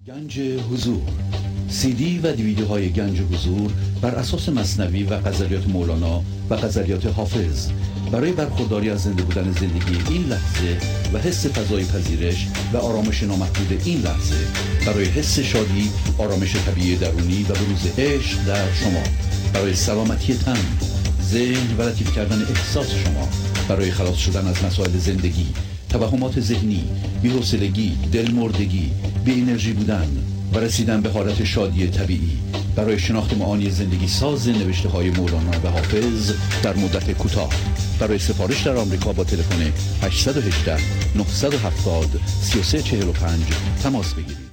گنج حضور، سی دی و دیویدیوهای گنج حضور بر اساس مثنوی و غزلیات مولانا و غزلیات حافظ برای برخورداری از زنده بودن زندگی این لحظه و حس فضای پذیرش و آرامش نامحدود این لحظه، برای حس شادی، آرامش طبیعی درونی و بروز عشق در شما، برای سلامتی تن، ذهن و لطیف کردن احساس شما، برای خلاص شدن از مسائل زندگی، توهمات ذهنی، بی‌حوصلگی، دلمردگی، بی انرژی بودن و رسیدن به حالت شادی طبیعی، برای شناخت معانی زندگی ساز نوشته‌های مولانا و حافظ در مدت کوتاه. برای سفارش در آمریکا با تلفن 818 970 3345 تماس بگیرید.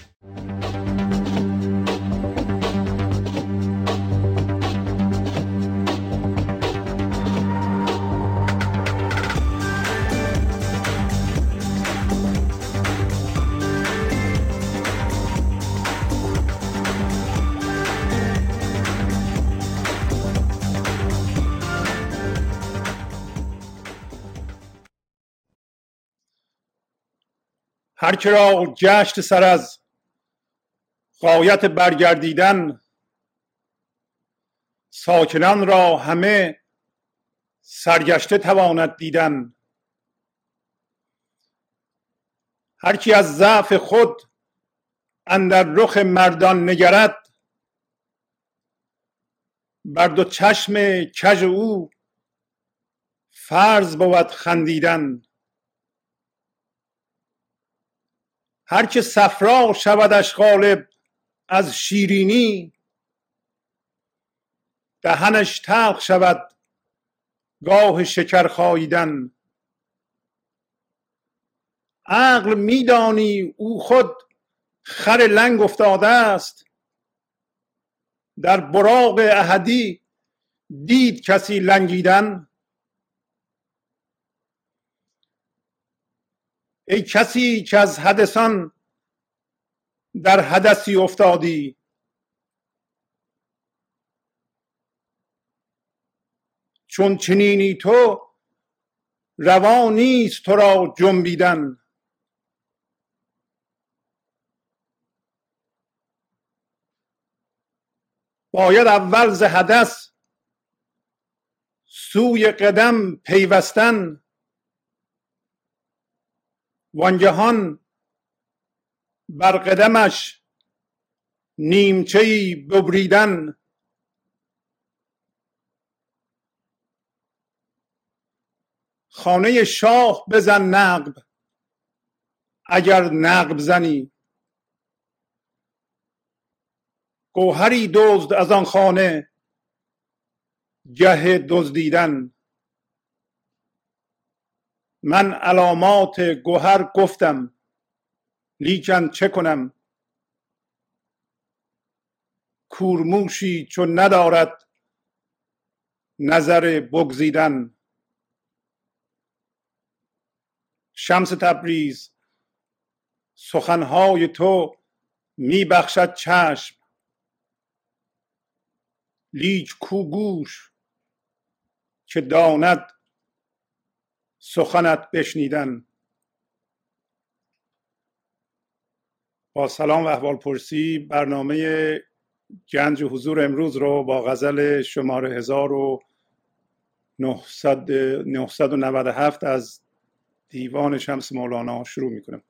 هر که را گشت سر از غایت برگردیدن، ساکنان را همه سرگشته تواند دیدن. هر کی از ضعف خود اندر رخ مردان نگرد، بر دو چشم کژ او فرض بود خندیدن. هر که صفرا شودش غالب از شیرینی، دهنش تلخ شود گاه شکر خاییدن. عقل میدانی او خود خر لنگ افتاده است، در براق احدی دید کسی لنگیدن. ای کسی که از حدثان در حدثی افتادی، چون چنینی تو روا نیست تو را جنبیدن. باید اول ز حدث سوی قدم پیوستن، وانگهان بر قدمش نیمچه‌ای ببریدن. خانه شاه بزن نقب اگر نقب زنی، گوهری دزد از آن خانه گه دزدیدن. من علامات گوهر گفتم، لیکن چه کنم، کورموشی چون ندارد نظر بگزیدن. شمس تبریز سخنهای تو می بخشد چشم، لیک کو گوش که داند سخنت بشنیدن. با سلام و احوالپرسی برنامه گنج حضور امروز رو با غزل شماره 1997 از دیوان شمس مولانا شروع میکنم.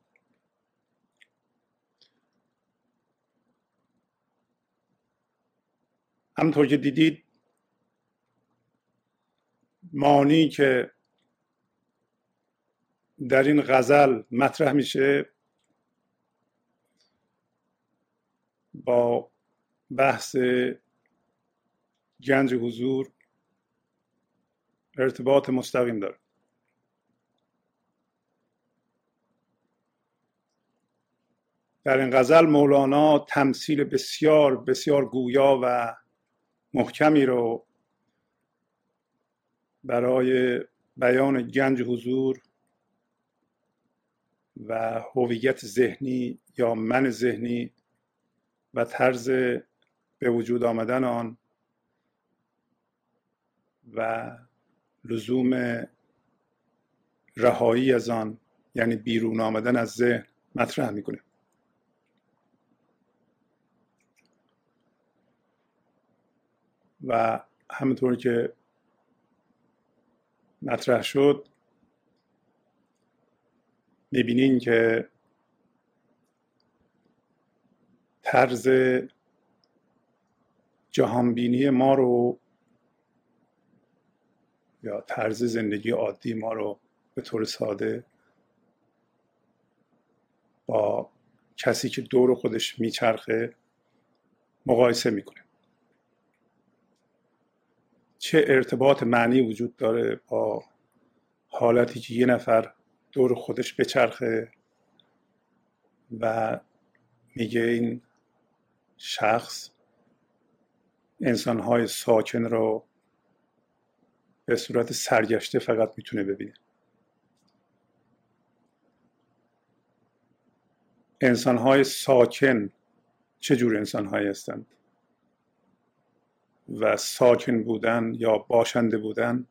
همونطور که دیدید معانی که در این غزل مطرح میشه با بحث گنج حضور ارتباط مستقیم داره. در این غزل مولانا تمثیل بسیار بسیار گویا و محکمی رو برای بیان گنج حضور و هویت ذهنی یا من ذهنی و طرز به وجود آمدن آن و لزوم رهایی از آن، یعنی بیرون آمدن از ذهن، مطرح میکنه. و همونطور که مطرح شد میبینین که طرز جهانبینی ما رو یا طرز زندگی عادی ما رو به طور ساده با کسی که دور خودش میچرخه مقایسه میکنه. چه ارتباط معنی وجود داره با حالتی که یه نفر دور خودش بچرخه و میگه این شخص انسانهای ساکن رو به صورت سرگشته فقط میتونه ببینه. انسانهای ساکن چه جور انسانهایی هستند و ساکن بودن یا باشنده بودن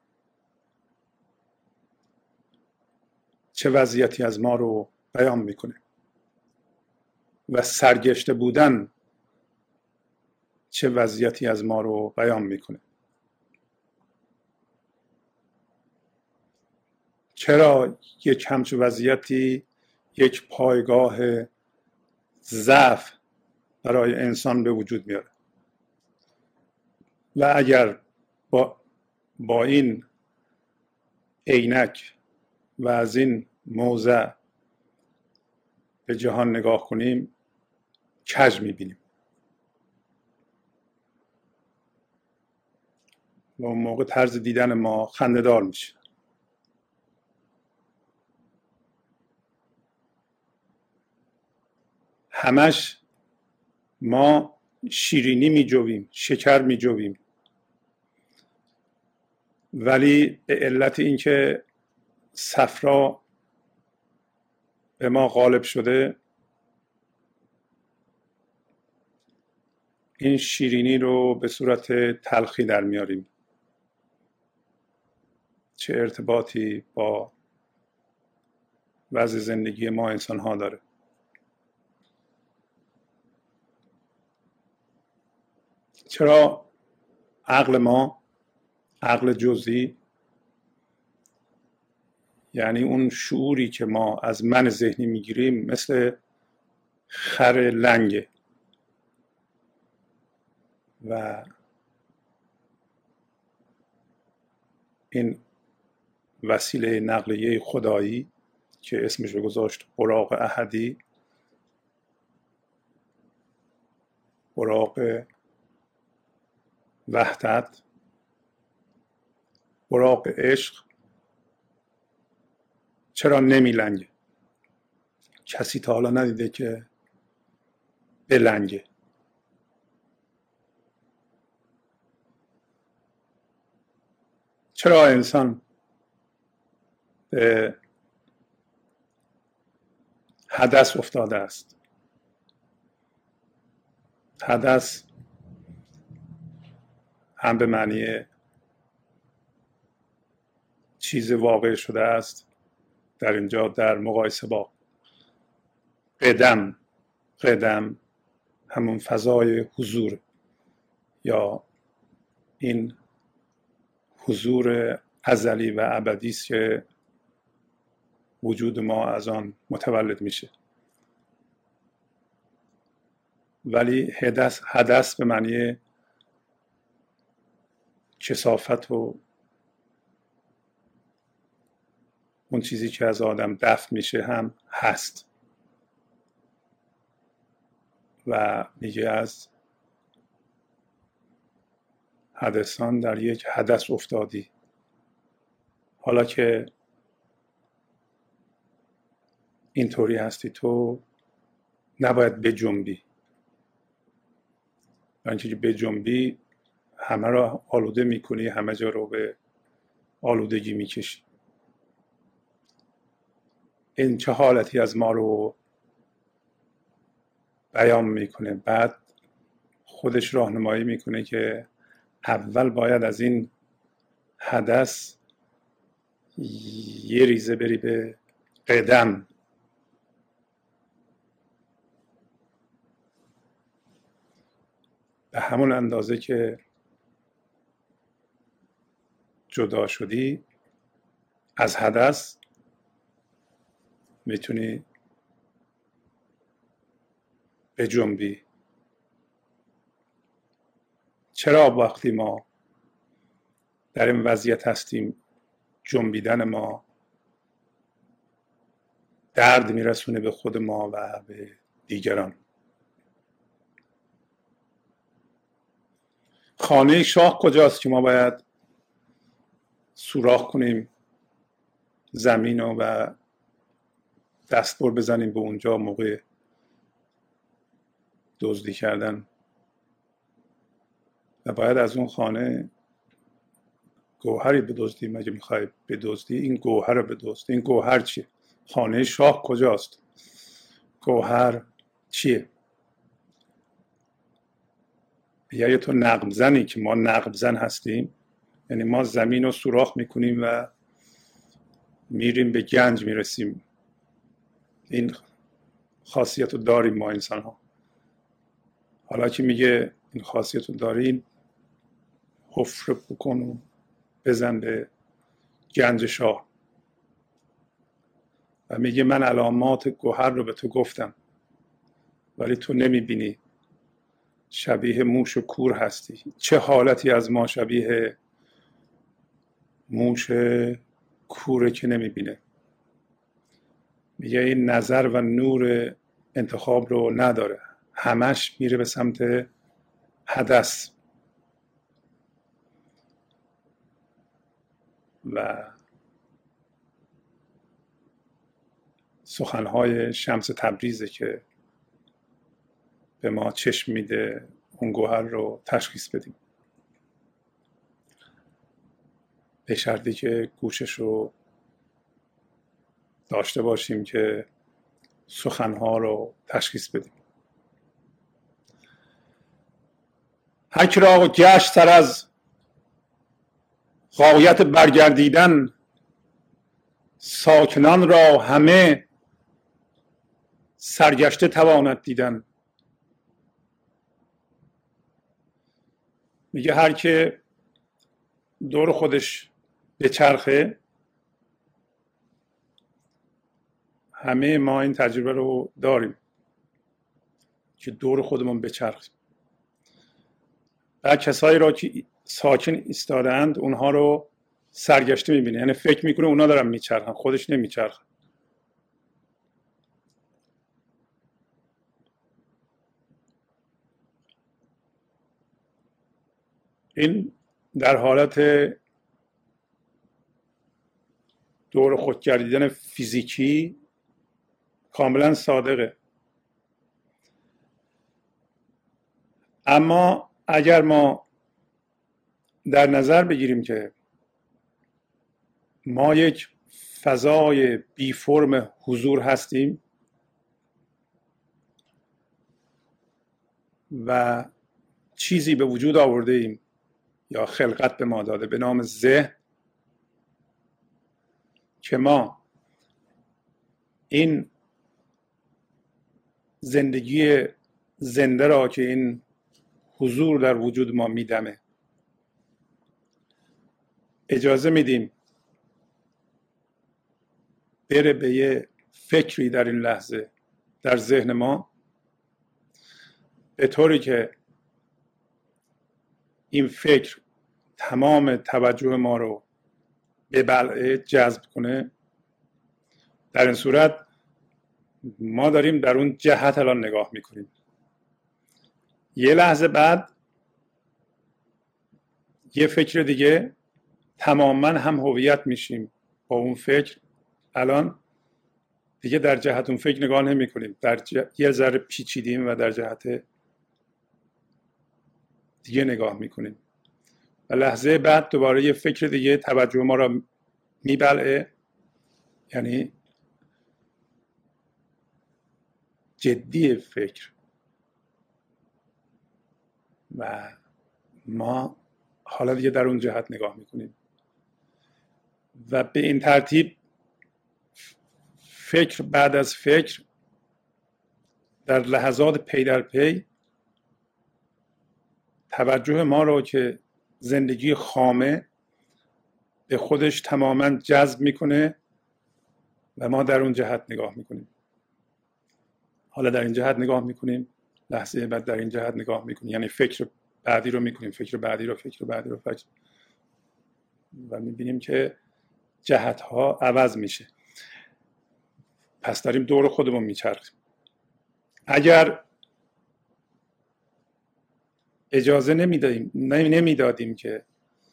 چه وضعیتی از ما رو بیان میکنه و سرگشته بودن چه وضعیتی از ما رو بیان میکنه. چرا یک همچون وضعیتی یک پایگاه ضعف برای انسان به وجود میاره و اگر با این عینک و از این موضع به جهان نگاه کنیم کج میبینیم و اون موقع طرز دیدن ما خنده‌دار میشه. همش ما شیرینی میجویم، شکر میجویم، ولی به علت اینکه صفرا به ما غالب شده این شیرینی رو به صورت تلخی در میاریم. چه ارتباطی با وضع زندگی ما انسان ها داره؟ چرا عقل ما، عقل جزئی، یعنی اون شعوری که ما از من ذهنی میگیریم مثل خر لنگه و این وسیله نقلیه خدایی که اسمش رو گذاشت براق احدی، براق وحدت، براق عشق، چرا نمیلنگه؟ کسی تا حالا ندیده که بلنگه. چرا انسان به حدث افتاده است؟ حدث هم به معنی چیز واقع شده است، در اینجا در مقایسه با قدم. قدم همون فضای حضور یا این حضور ازلی و ابدی است که وجود ما از آن متولد میشه. ولی حدث به معنی کثافت و اون چیزی که از آدم دفع میشه هم هست و میگه از حدثان در یک حدث افتادی. حالا که اینطوری هستی تو نباید بجنبی، برای اینکه بجنبی همه را آلوده میکنی، همه جا رو به آلودگی میکشی. این چه حالتی از ما رو بیان میکنه؟ بعد خودش راهنمایی میکنه که اول باید از این حدث یه ریزه بری به قدم. به همون اندازه که جدا شدی از حدث، میتونی بجنبی. چرا وقتی ما در این وضعیت هستیم جنبیدن ما درد میرسونه به خود ما و به دیگران؟ خانه شاه کجاست که ما باید سوراخ کنیم زمین و دستبر بزنیم به اونجا موقع دزدی کردن و باید از اون خانه گوهری بدزدیم؟ اگه میخوای بدزدی این گوهر رو بدزدی. این گوهر چیه؟ خانه شاه کجاست؟ گوهر چیه؟ یعنی تو نقب زنی که ما نقب زن هستیم، یعنی ما زمین رو سوراخ میکنیم و میریم به گنج میرسیم. این خاصیت رو داریم ما انسان ها. حالا که میگه این خاصیت رو داریم، حفره بکن و بزن به گنج شاه و میگه من علامات گوهر رو به تو گفتم ولی تو نمیبینی، شبیه موش و کور هستی. چه حالتی از ما شبیه موش کوره که نمیبینه؟ میگه این نظر و نور انتخاب رو نداره، همش میره به سمت حدث و سخنهای شمس تبریزه که به ما چشم میده اون گوهر رو تشخیص بدیم، به شرطی که گوشش رو داشته باشیم که سخنها رو تشخیص بدیم. حک را گشت سر از غایت برگردیدن، ساکنان را همه سرگشته تواند دیدن. میگه هر که دور خودش بچرخه، همه ما این تجربه رو داریم که دور خودمون بچرخیم و کسایی را که ساکن ایستادند اونها رو سرگشته میبینه، یعنی فکر میکنه اونا دارن میچرخن، خودش نمیچرخه. این در حالت دور خود گردیدن فیزیکی کاملا صادقه. اما اگر ما در نظر بگیریم که ما یک فضای بی فرم حضور هستیم و چیزی به وجود آورده ایم یا خلقت به ما داده به نام ذهن، که ما این زندگی زنده را که این حضور در وجود ما میدمه اجازه میدیم بره به یه فکری در این لحظه در ذهن ما، به طوری که این فکر تمام توجه ما رو به بلعه جذب کنه. در این صورت ما داریم در اون جهت الان نگاه میکنیم. یه لحظه بعد یه فکر دیگه تماما هم هویت میشیم با اون فکر. الان دیگه در جهت اون فکر نگاه نمی کنیم، یه ذره پیچیدیم و در جهت دیگه نگاه میکنیم و لحظه بعد دوباره یه فکر دیگه توجه ما را میبلعه، یعنی جدی فکر، و ما حالا دیگه در اون جهت نگاه میکنیم و به این ترتیب فکر بعد از فکر در لحظات پی در پی توجه ما رو که زندگی خامه به خودش تماما جذب میکنه و ما در اون جهت نگاه میکنیم. حالا در این جهت نگاه میکنیم، لحظه بعد در این جهت نگاه میکنیم، یعنی فکر بعدی رو میکنیم، فکر بعدی رو و میبینیم که جهت ها عوض میشه. پس داریم دور خودمون میچرخیم. اگر اجازه نمیدادیم که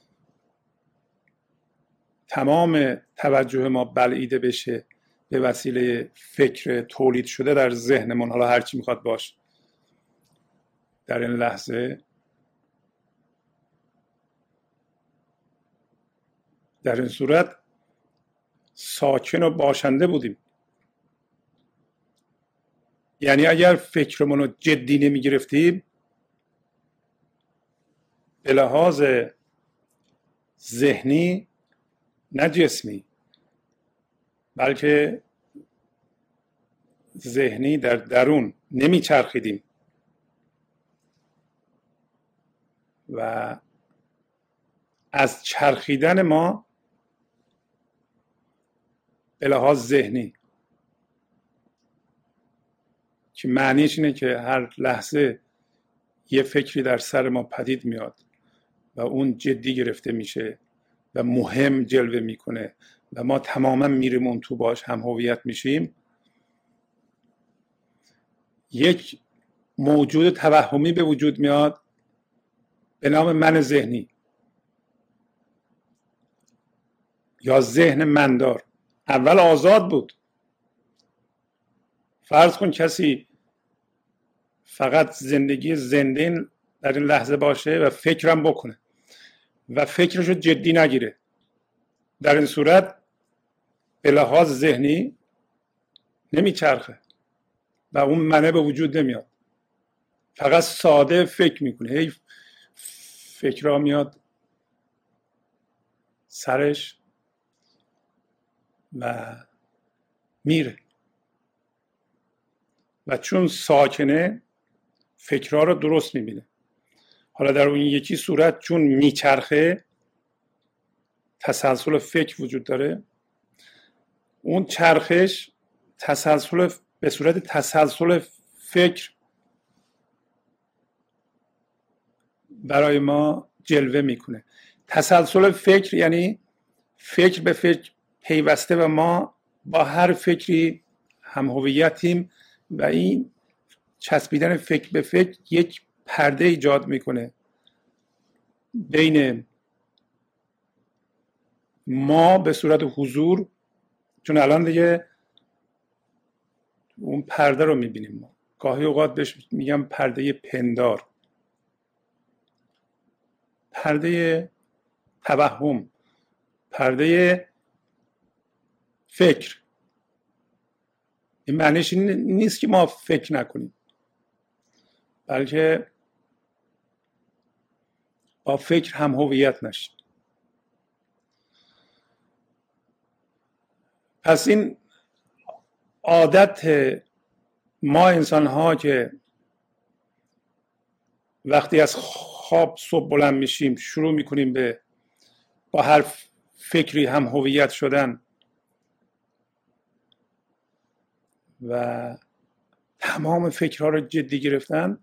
تمام توجه ما بلعیده بشه به وسیله فکر تولید شده در ذهنمون، حالا هر چی میخواد باشه، در این لحظه در این صورت ساکن و باشنده بودیم. یعنی اگر فکرمون رو جدی نمی گرفتیم، به لحاظ ذهنی نه جسمی بلکه ذهنی در درون نمی چرخیدیم و از چرخیدن ما به لحاظ ذهنی، که معنیش اینه که هر لحظه یه فکری در سر ما پدید میاد و اون جدی گرفته میشه و مهم جلوه میکنه و ما تماما میریم اون تو باش هم هویت میشیم، یک موجود توهمی به وجود میاد به نام من ذهنی یا ذهن مندار. اول آزاد بود. فرض کن کسی فقط زندگی زنده در این لحظه باشه و فکرم بکنه و فکرشو جدی نگیره. در این صورت به لحاظ ذهنی نمیچرخه و اون منه به وجود نمیاد. فقط ساده فکر میکنه، هی فکرها میاد سرش و میره و چون ساکنه فکرها رو درست میبینه. حالا در اون یکی صورت چون میچرخه تسلسل فکر وجود داره، اون چرخش تسلسل به صورت تسلسل فکر برای ما جلوه میکنه. تسلسل فکر یعنی فکر به فکر پیوسته و ما با هر فکری هم هویتیم و این چسبیدن فکر به فکر یک پرده ایجاد میکنه بین ما به صورت حضور، چون الان دیگه اون پرده رو میبینیم. ما گاهی اوقات بهش میگم پرده پندار، پرده توهم، پرده فکر. این معنیش این نیست که ما فکر نکنیم، بلکه با فکر هم هویت نشیم. پس این عادت ما انسان ها که وقتی از خواب صبح بلند میشیم شروع میکنیم به با هر فکری هم هویت شدن و تمام فکرها رو جدی گرفتن،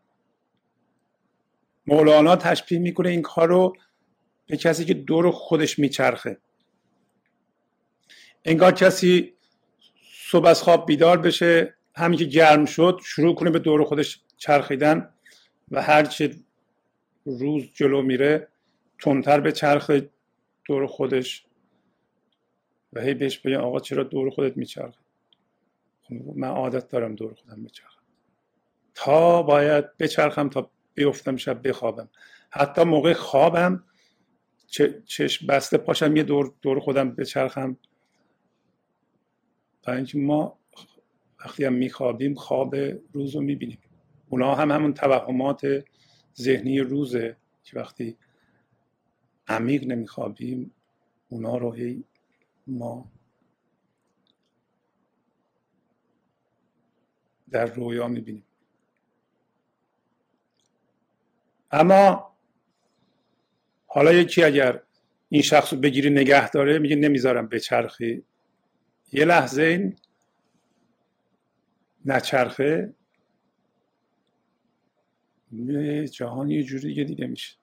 مولانا تشبیه میکنه این کار رو به کسی که دور خودش میچرخه. انگار کسی صبح از خواب بیدار بشه، همین که گرم شد شروع کنه به دور خودش چرخیدن و هرچه روز جلو میره تندتر به چرخ دور خودش و هی بهش بگن آقا چرا دور خودت میچرخه؟ من عادت دارم دور خودم بچرخم، تا باید بچرخم تا بیفتم شب بخوابم. حتی موقع خوابم چشم بسته پاشم یه دور خودم بچرخم. برای اینکه ما وقتی هم میخوابیم خواب روز رو میبینیم. اونا هم همون توهمات ذهنی روزه که وقتی عمیق نمیخوابیم اونا رو هی ما در رویا میبینیم. اما حالا یکی اگر این شخص رو بگیری نگه داره، میگه نمیذارم بچرخی. یه لحظه این نچرخه، جهان یه جوری دیگه دیده میشه.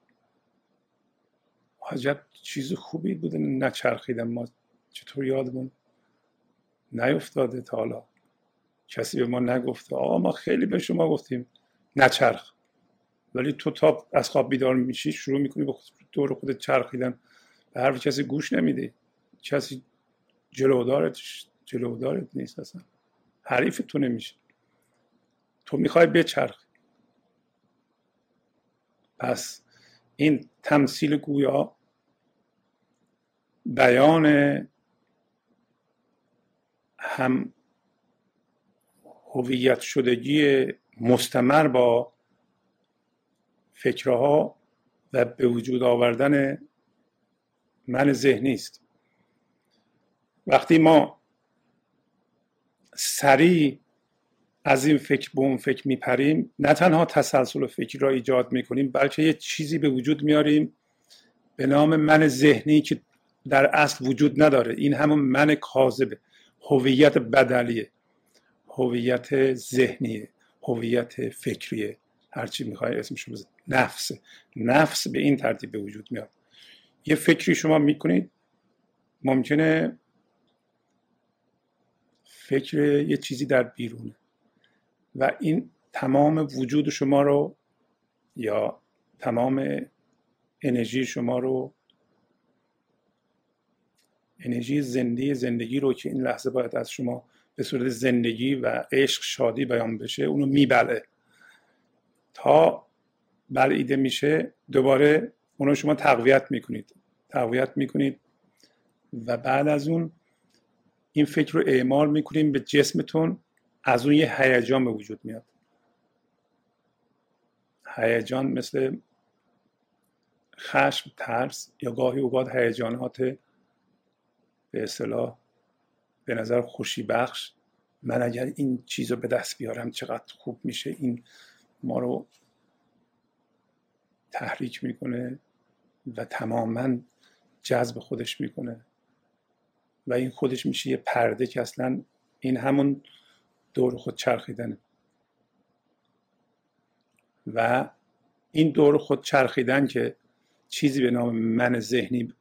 عجب چیز خوبی بوده نچرخیدن، ما چطور یادمون نیفتاده تا حالا؟ کسی به ما نگفته آقا ما خیلی به شما گفتیم نچرخ، ولی تو تا از خواب بیدار میشی شروع میکنی به دور خودت چرخیدن، به حرف کسی گوش نمیدی، کسی جلودارت نیست، اصلا حریف تو نمیشه، تو میخوای بچرخ. پس این تمثیل گویا بیان هم هویت شدگی مستمر با فکرها و به وجود آوردن من ذهنی است. وقتی ما سریع از این فکر به اون فکر میپریم، نه تنها تسلسل فکری را ایجاد میکنیم، بلکه یه چیزی به وجود میاریم به نام من ذهنی که در اصل وجود نداره. این همون من کاذبه، هویت بدلیه، هویت ذهنیه، هویت فکریه، هرچی میخوای اسمش رو بزن. نفس به این ترتیب به وجود میاد. یه فکری شما میکنید، ممکنه فکر یه چیزی در بیرونه و این تمام وجود شما رو یا تمام انرژی شما رو، انرژی زندگی رو که این لحظه باید از شما به صورت زندگی و عشق شادی بیان بشه، اونو میبله. تا بلعیده میشه دوباره اونو شما تقویت میکنید و بعد از اون این فکر رو اعمال میکنیم به جسمتون، از اون یه هیجان به وجود میاد. هیجان مثل خشم، ترس یا گاهی اوقات هیجانات به اصطلاح به نظر خوشی بخش. من اگر این چیز رو به دست بیارم چقدر خوب میشه. این ما رو تحریک میکنه و تماما جذب خودش میکنه و این خودش میشه یه پرده که اصلا این همون دور خود چرخیدنه. و این دور خود چرخیدن که چیزی به نام من ذهنی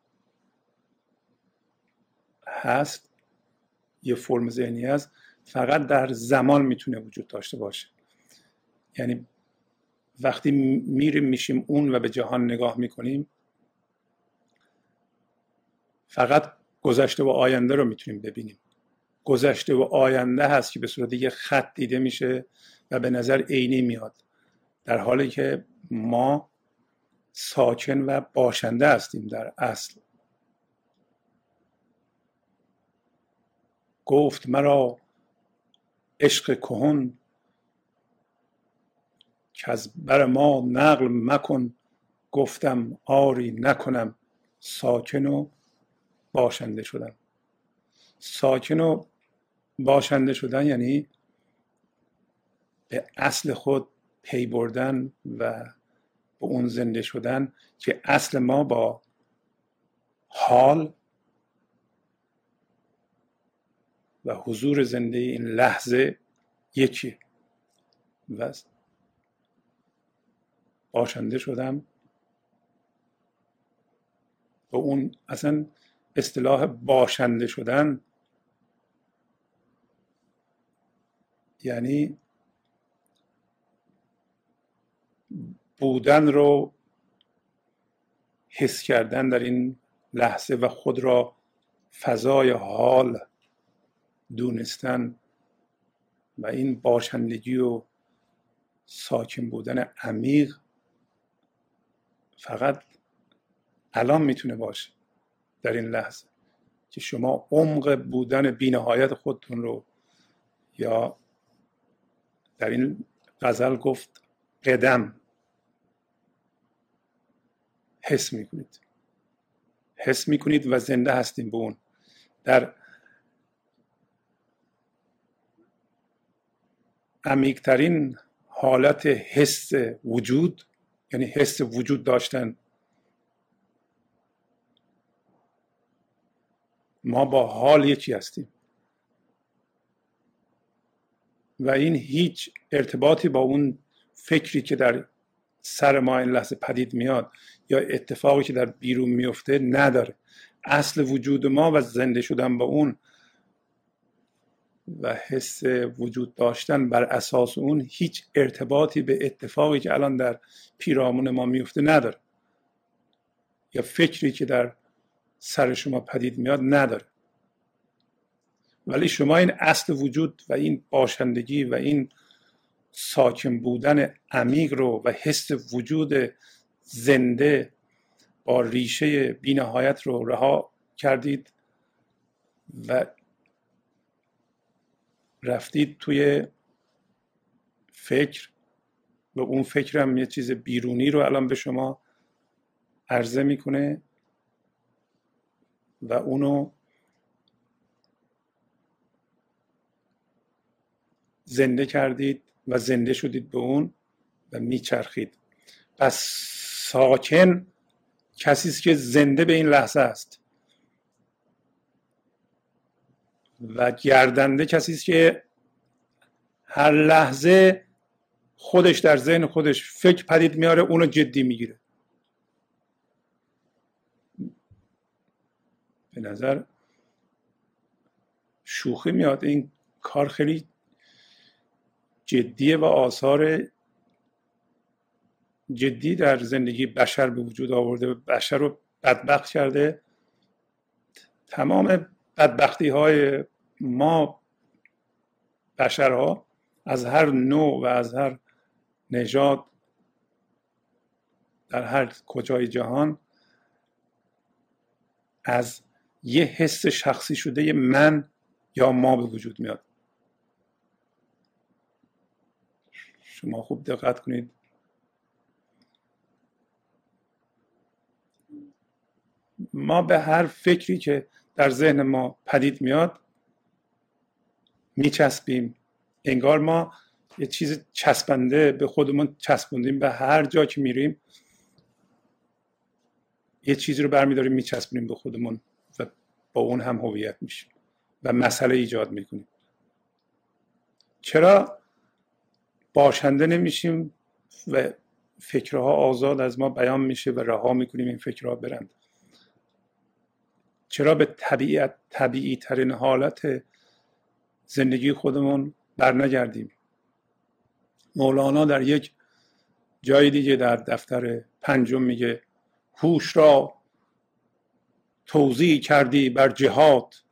هست، یه فرم ذهنی هست، فقط در زمان میتونه وجود داشته باشه. یعنی وقتی میشیم اون و به جهان نگاه میکنیم، فقط گذشته و آینده رو میتونیم ببینیم. گذشته و آینده هست که به صورت یه خط دیده میشه و به نظر عینی میاد، در حالی که ما ساکن و باشنده هستیم در اصل. گفت مرا عشق کهن، که از بر ما نقل مکن. گفتم آری نکنم، ساکن و باشنده شدم. ساکن و باشنده شدن یعنی به اصل خود پی بردن و به اون زنده شدن که اصل ما با حال و حضور زنده این لحظه یکی. و باشنده شدم و اون اصلا اصطلاح باشنده شدن یعنی بودن رو حس کردن در این لحظه و خود را فضای حال دونستن و این باشندگی و ساکن بودن عمیق فقط الان میتونه باشه، در این لحظه که شما عمق بودن بی‌نهایت خودتون رو، یا در این غزل گفت قدم، حس میکنید و زنده هستیم به اون. در عمیق‌ترین حالت حس وجود، یعنی حس وجود داشتن، ما با حال یکی هستیم و این هیچ ارتباطی با اون فکری که در سر ما این لحظه پدید میاد یا اتفاقی که در بیرون میفته نداره. اصل وجود ما و زنده شدن با اون و حس وجود داشتن بر اساس اون هیچ ارتباطی به اتفاقی که الان در پیرامون ما میفته نداره یا فکری که در سر شما پدید میاد نداره. ولی شما این اصل وجود و این باشندگی و این ساکن بودن عمیق رو و حس وجود زنده با ریشه بی‌نهایت رو رها کردید و رفتید توی فکر و اون فکر هم یه چیز بیرونی رو الان به شما عرضه میکنه و اونو زنده کردید و زنده شدید به اون و میچرخید. پس ساکن کسی است که زنده به این لحظه است و گردنده کسی است که هر لحظه خودش در ذهن خودش فکر پدید میاره، اونو جدی میگیره. به نظر شوخی میاد، این کار خیلی جدیه و آثار جدی در زندگی بشر به وجود آورده، بشر رو بدبخت کرده. تمام بدبختی های ما بشرها از هر نوع و از هر نژاد در هر کجای جهان از یه حس شخصی شده من یا ما به وجود میاد. شما خوب دقت کنید، ما به هر فکری که در ذهن ما پدید میاد میچسبیم. انگار ما یه چیز چسبنده به خودمون چسبوندیم، به هر جا که میریم یه چیزی رو برمیداریم میچسبونیم به خودمون و با اون هم هویت میشیم و مسئله ایجاد میکنیم. چرا باشنده نمیشیم و فکرها آزاد از ما بیان میشه و رها میکنیم این فکرها برند؟ چرا به طبیعی ترین حالت زندگی خودمون برنگردیم؟ مولانا در یک جای دیگه در دفتر 5 میگه هوش را توزیع کردی بر جهات،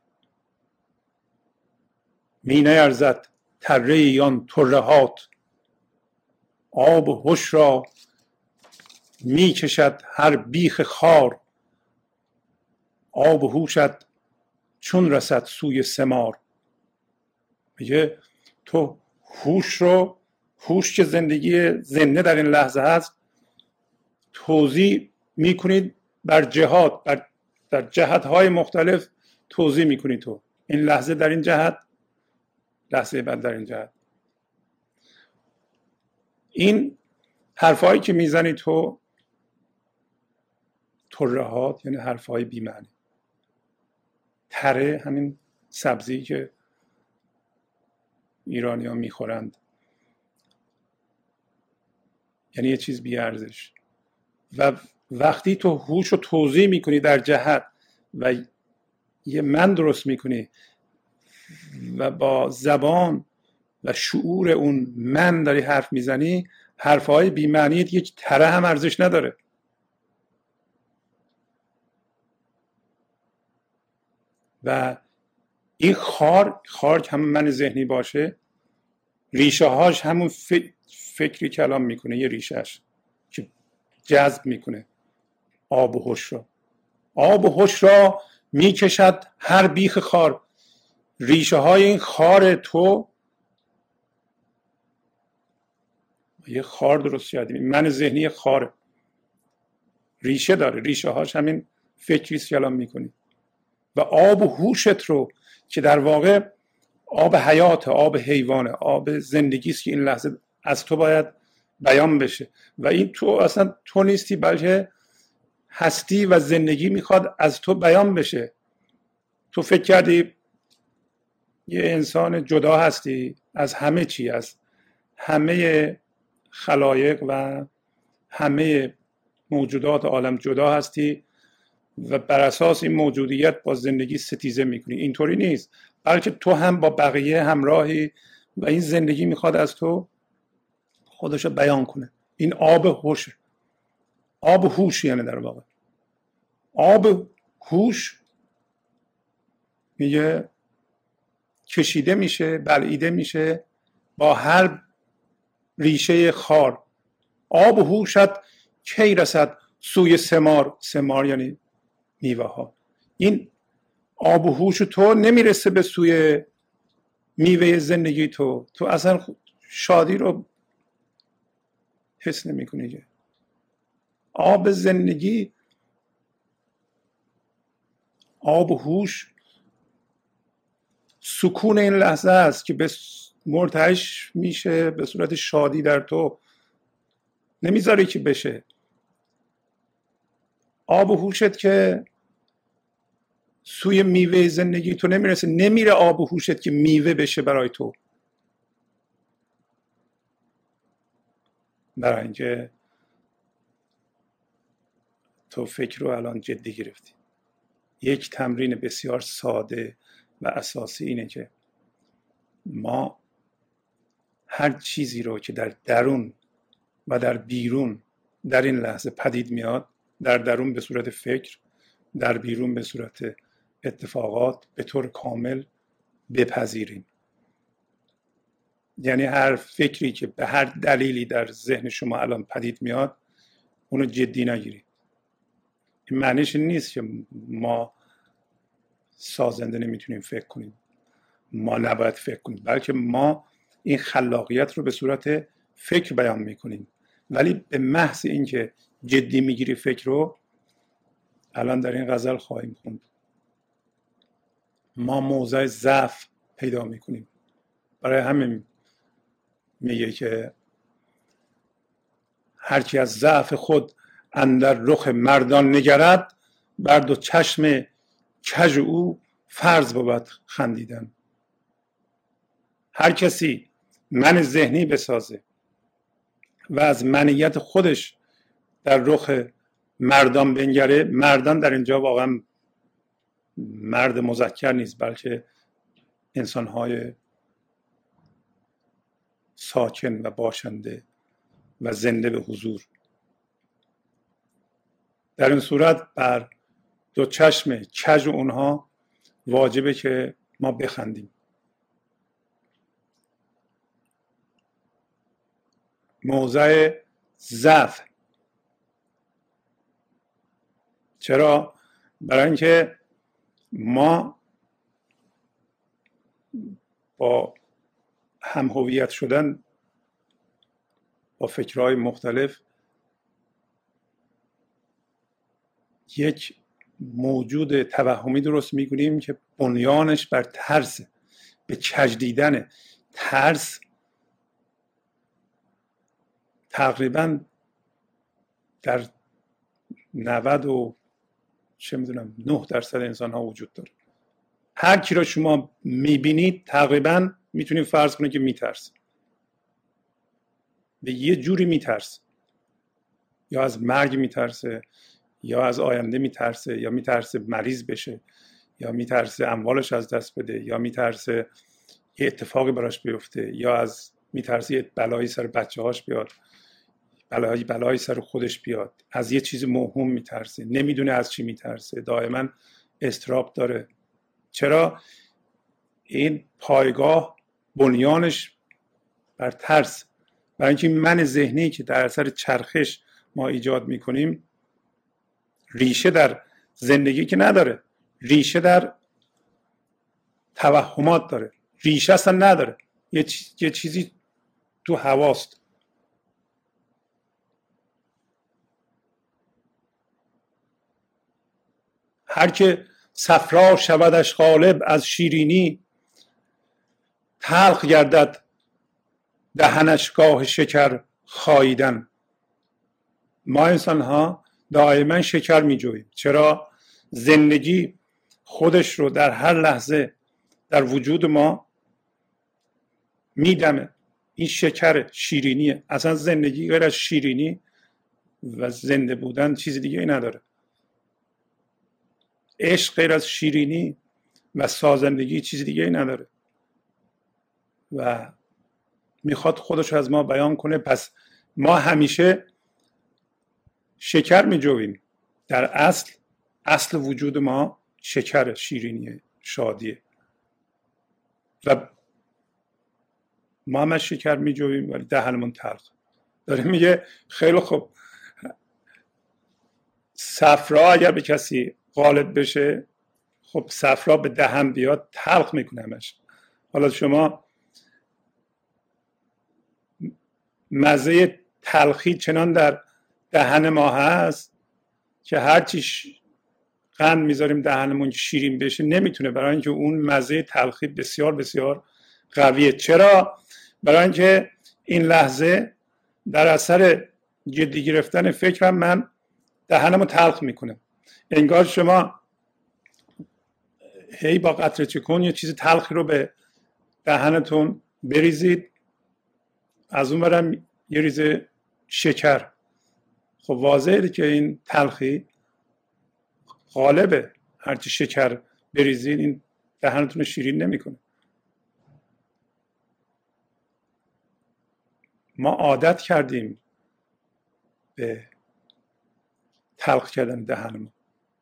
می نیرزد تره یان ترهات. آب و هوش را می کشد هر بیخ خار، آب و هوشت چون رسد سوی ثمار. میگه تو هوش که زندگی زنده در این لحظه هست توزیع میکنید بر جهات، در جهت‌های مختلف توزیع میکنی. تو این لحظه در این جهت، لحظه بعد در این جهت. این حرفایی که میزنی تو ترهات یعنی حرفای بی‌معنی. تره همین سبزی که ایرانی‌ها میخورند، یعنی یه چیز بی‌ارزش. و وقتی تو هوش رو توزیع میکنی در جهت و یه من درست میکنی و با زبان و شعور اون من داری حرف میزنی، حرفهای بی‌معنی یک تره هم ارزش نداره. و این خار که هم من ذهنی باشه، ریشه هاش همون فکری که الان میکنه، یه ریشهش که جذب میکنه آب و هوش را. آب و هوش را میکشد هر بیخ خار. ریشه های این خار تو، یه خار درست کردیم، من ذهنی خاره، ریشه داره، ریشه هاش همین فکریست که الان میکنی. و آب و هوشت رو که در واقع آب حیات، آب حیوانه، آب زندگیست که این لحظه از تو باید بیان بشه. و این تو اصلا تو نیستی، بلکه هستی و زندگی میخواد از تو بیان بشه. تو فکر کردی یه انسان جدا هستی از همه چی، از همه خلایق و همه موجودات عالم جدا هستی و بر اساس این موجودیت با زندگی ستیزه میکنی. اینطوری نیست، بلکه تو هم با بقیه همراهی و این زندگی میخواد از تو خودشو بیان کنه. این آب هوش، آب هوش یعنی در واقع آب هوش میگه کشیده میشه، بلعیده میشه با هر ریشه خار. آب هوشت کی رسد سوی ثمار، ثمار یعنی میوه ها. این آب هوش تو نمیرسه به سوی میوه زندگی تو اصلا شادی رو حس نمی کنی. آب زندگی، آب هوش سکون این لحظه است که به مرتعش میشه به صورت شادی در تو، نمیذاری که بشه. آب هوشت که سوی میوه زندگی تو نمیرسه، نمیره آب هوشت که میوه بشه برای تو. برای اینکه تو فکر رو الان جدی گرفتی. یک تمرین بسیار ساده و اساسی اینه که ما هر چیزی رو که در درون و در بیرون در این لحظه پدید میاد، در درون به صورت فکر، در بیرون به صورت اتفاقات، به طور کامل بپذیریم. یعنی هر فکری که به هر دلیلی در ذهن شما الان پدید میاد اونو جدی نگیرید. این معنیش نیست که ما سازنده نمیتونیم فکر کنیم، ما نباید فکر کنیم، بلکه ما این خلاقیت رو به صورت فکر بیان میکنیم. ولی به محض اینکه جدی میگیری فکر رو، الان در این غزل خواهیم خوند، ما موضع ضعف پیدا میکنیم. برای همین میگه که هرچی از ضعف خود اندر رخ مردان نگرد، بر دو چشم کژ او فرض بود خندیدن. هر کسی من ذهنی بسازه و از منیت خودش در رخ مردان بنگره، مردان در اینجا واقعا مرد مذکر نیست، بلکه انسان‌های ساکن و باشنده و زنده به حضور. در این صورت بر دو چشم کژ اونها واجبه که ما بخندیم. موضع ضعف. چرا؟ برای اینکه ما با هم هویت شدن با فکرهای مختلف یک موجود توهمی درست می‌کنیم که بنیانش بر ترس، به کج دیدن. ترس تقریبا در 99% انسان ها وجود داره. هر کی را شما میبینید تقریبا میتونید فرض کنید که میترسه، به یه جوری میترسه، یا از مرگ میترسه، یا از آینده میترسه، یا میترسه مریض بشه، یا میترسه اموالش از دست بده، یا میترسه یه اتفاقی براش بیفته، یا از میترسه یه بلایی سر بچه هاش بیاد، بلایی سر خودش بیاد. از یه چیز موهوم میترسه، نمیدونه از چی میترسه، دائما اضطراب داره. چرا؟ این پایگاه بنیانش بر ترس. برای اینکه من ذهنی که در اثر چرخش ما ایجاد میکنیم ریشه در زندگی که نداره، ریشه در توهمات داره، ریشه اصلا نداره، یه چیزی تو هواست. هر که صفرا شودش غالب از شیرینی، تلخ گردد دهنش گاه شکر خاییدن. ما انسان ها دائما شکر می جوییم. چرا؟ زندگی خودش رو در هر لحظه در وجود ما میدمه. این شکر شیرینیه. اصلا زندگی غیر از شیرینی و زنده بودن چیز دیگه ای نداره. عشق غیر از شیرینی و سازندگی چیز دیگه ای نداره و میخواد خودش از ما بیان کنه. پس ما همیشه شکر میجویم. در اصل وجود ما شکر شیرینیه، شادیه و ما هم شکر میجویم ولی دهنمون تلخ. داره میگه خیلی خوب، صفرا اگر به کسی غالب بشه، خب صفرا به دهن بیاد تلخ میکنه همش. حالا شما مزه تلخی چنان در دهن ما هست که هرچی قند میذاریم دهنمون شیرین بشه نمیتونه، برای اینکه اون مزه تلخی بسیار بسیار قویه. چرا؟ برای اینکه این لحظه در اثر جدی گرفتن فکرم من دهنمو تلخ میکنم. انگار شما هی با قطره چکون یه چیز تلخی رو به دهنتون بریزید، از اون برم یه ریزه شکر. خب واضحه که این تلخی غالبه، هرچی شکر بریزید این دهنتون رو شیرین نمیکنه. ما عادت کردیم به تلخ کردن دهنمون.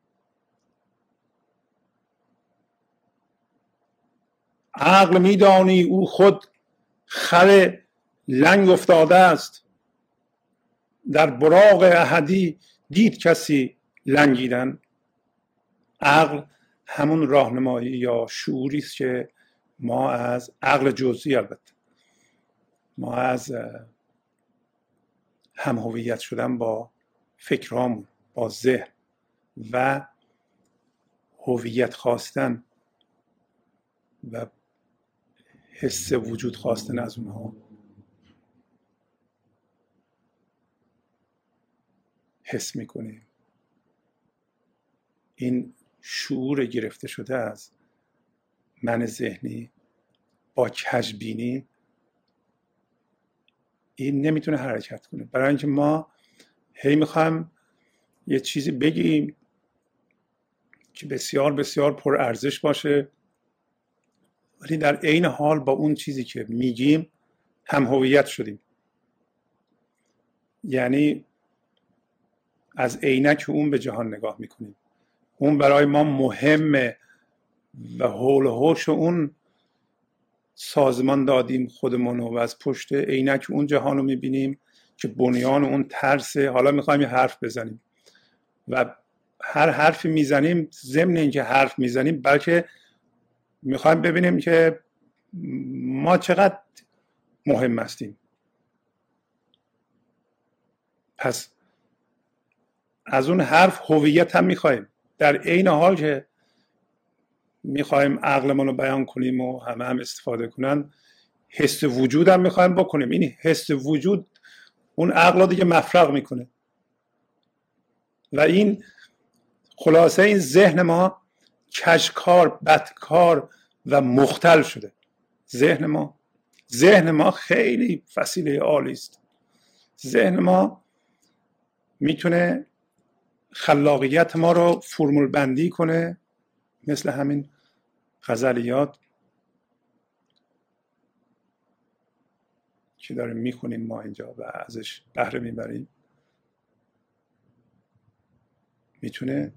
عقل میدانی او خود خر لنگ افتاده است، در براق احدی دید کسی لنگیدن. عقل همون راهنمایی یا شعوری است که ما از عقل جزئی، البته ما از هم هویت شدن با فکرامون، با ذهن و هویت خواستن و حس وجود خواستن از اونها حس میکنیم. این شعور گرفته شده از من ذهنی با کژبینی این نمیتونه حرکت کنه، برای اینکه ما هی میخوایم یه چیزی بگیم که بسیار بسیار پر ارزش باشه، ولی در عین حال با اون چیزی که میگیم هم هویت شدیم. یعنی از عینک اون به جهان نگاه میکنیم. اون برای ما مهمه و حول و حوش اون سازمان دادیم خودمونو و از پشت عینک اون جهان رو میبینیم که بنیان اون ترسه. حالا میخوایم یه حرف بزنیم و هر حرفی میزنیم ضمن اینکه حرف میزنیم بلکه میخوایم ببینیم که ما چقدر مهم هستیم. پس از اون حرف هویت هم میخوایم، در عین حال که میخوایم عقلمون رو بیان کنیم و همه هم استفاده کنن، حس وجود هم میخوایم بکنیم. این حس وجود اون عقل رو دیگه مفرغ میکنه و این خلاصه این ذهن ما کژکار، بدکار و مختل شده. ذهن ما خیلی فسیله عالی است. ذهن ما میتونه خلاقیت ما رو فرمول بندی کنه، مثل همین غزلیات که داریم میخونیم ما اینجا و ازش بهره میبریم. میتونه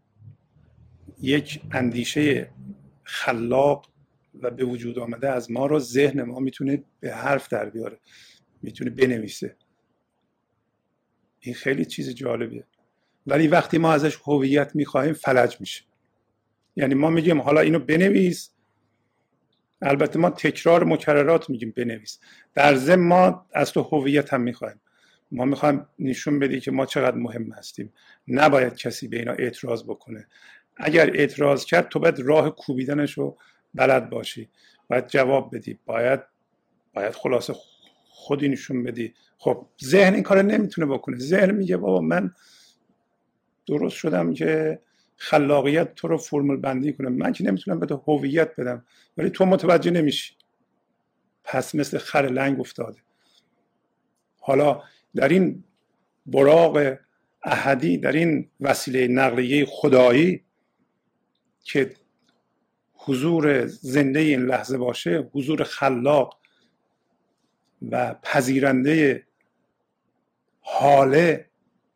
یک اندیشه خلاق و به وجود آمده از ما رو ذهن ما میتونه به حرف در بیاره، میتونه بنویسه. این خیلی چیز جالبیه. ولی وقتی ما ازش هویت میخوایم فلج میشه. یعنی ما میگیم حالا اینو بنویس، البته ما تکرار مکررات میگیم بنویس، در ضمن ما از تو هویت هم میخوایم. ما میخوایم نشون بدی که ما چقدر مهم هستیم. نباید کسی به اینا اعتراض بکنه. اگر اعتراض کرد تو باید راه کوبیدنش رو بلد باشی، باید جواب بدی، باید خلاصه خودی نشون بدی. خب ذهن این کار نمیتونه بکنه. ذهن میگه بابا من درست شدم که خلاقیت تو رو فرمول بندی کنه. من که نمیتونم به تو هویت بدم، ولی تو متوجه نمیشی، پس مثل خر لنگ افتاده. حالا در این براق احدی، در این وسیله نقلیه خدایی که حضور زنده این لحظه باشه، حضور خلاق و پذیرنده حاله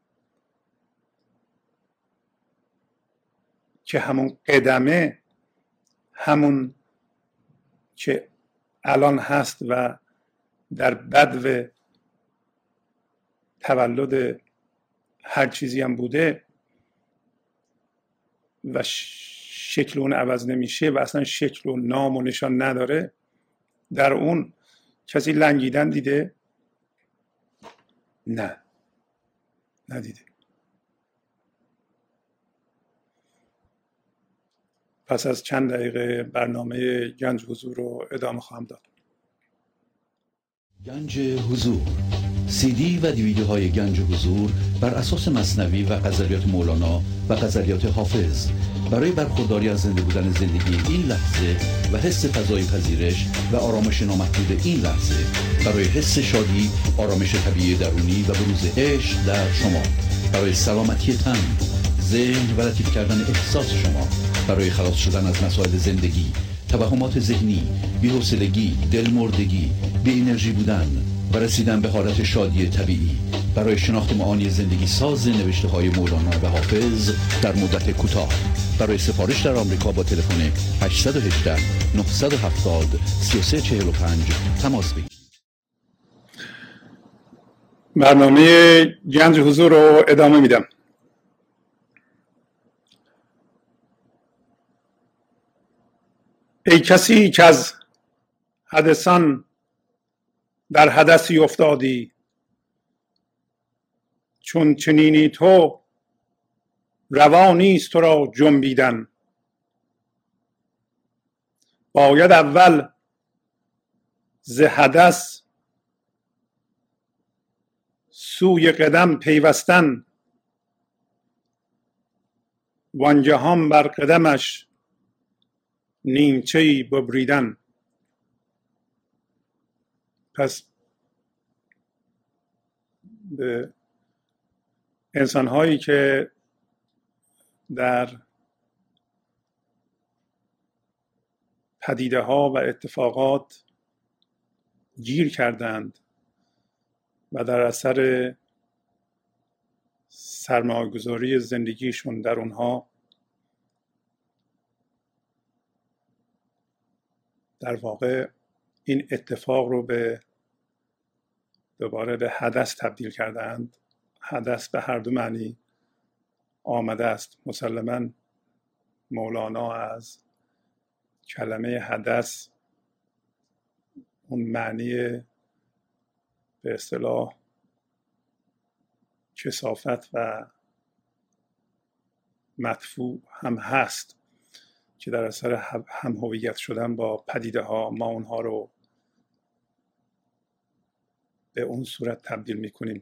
که همون قدمه، همون که الان هست و در بدو تولد هر چیزی هم بوده و شکل اون عوض نمیشه و اصلا شکل و نام و نشان نداره، در اون کسی لنگیدن دیده؟ نه، ندیده. پس از چند دقیقه برنامه گنج حضور رو ادامه خواهم داد. گنج حضور، سی دی و دیویدیوهای گنج حضور بر اساس مثنوی و غزلیات مولانا و غزلیات حافظ برای برخورداری از زنده بودن زندگی این لحظه و حس فضای پذیرش و آرامش نامحدود این لحظه، برای حس شادی، آرامش طبیعی درونی و بروز عشق در شما، برای سلامتی تن، ذهن و لطیف کردن احساس شما، برای خلاص شدن از مسائل زندگی، توهمات ذهنی، بی‌حوصلگی، دلمردگی، بی انرژی بودن و رسیدن به حالت شادی طبیعی، برای شناخت معانی زندگی ساز نوشته های مولانا و حافظ در مدت کوتاه. برای سفارش در آمریکا با تلفن 818 970 3345 تماس بگیرید. برنامه گنج حضور رو ادامه میدم. ای کسی که از حدثان در حدثی افتادی، چون چنینی تو روا نیست تو را جنبیدن. باید اول ز حدث سوی قدم پیوستن، وانگهان بر قدمش نیمچه‌ای ببریدن. پس به انسان‌هایی که در پدیده‌ها و اتفاقات گیر کردند و در اثر سرمایه‌گذاری زندگیشون در اونها در واقع این اتفاق رو دوباره به حدث تبدیل کردند. حدث به هر دو معنی آمده است. مسلماً مولانا از کلمه حدث اون معنی به اصطلاح کثافت و مدفوع هم هست که در اثر هم هویت شدن با پدیده ها ما اونها رو به اون صورت تبدیل میکنیم.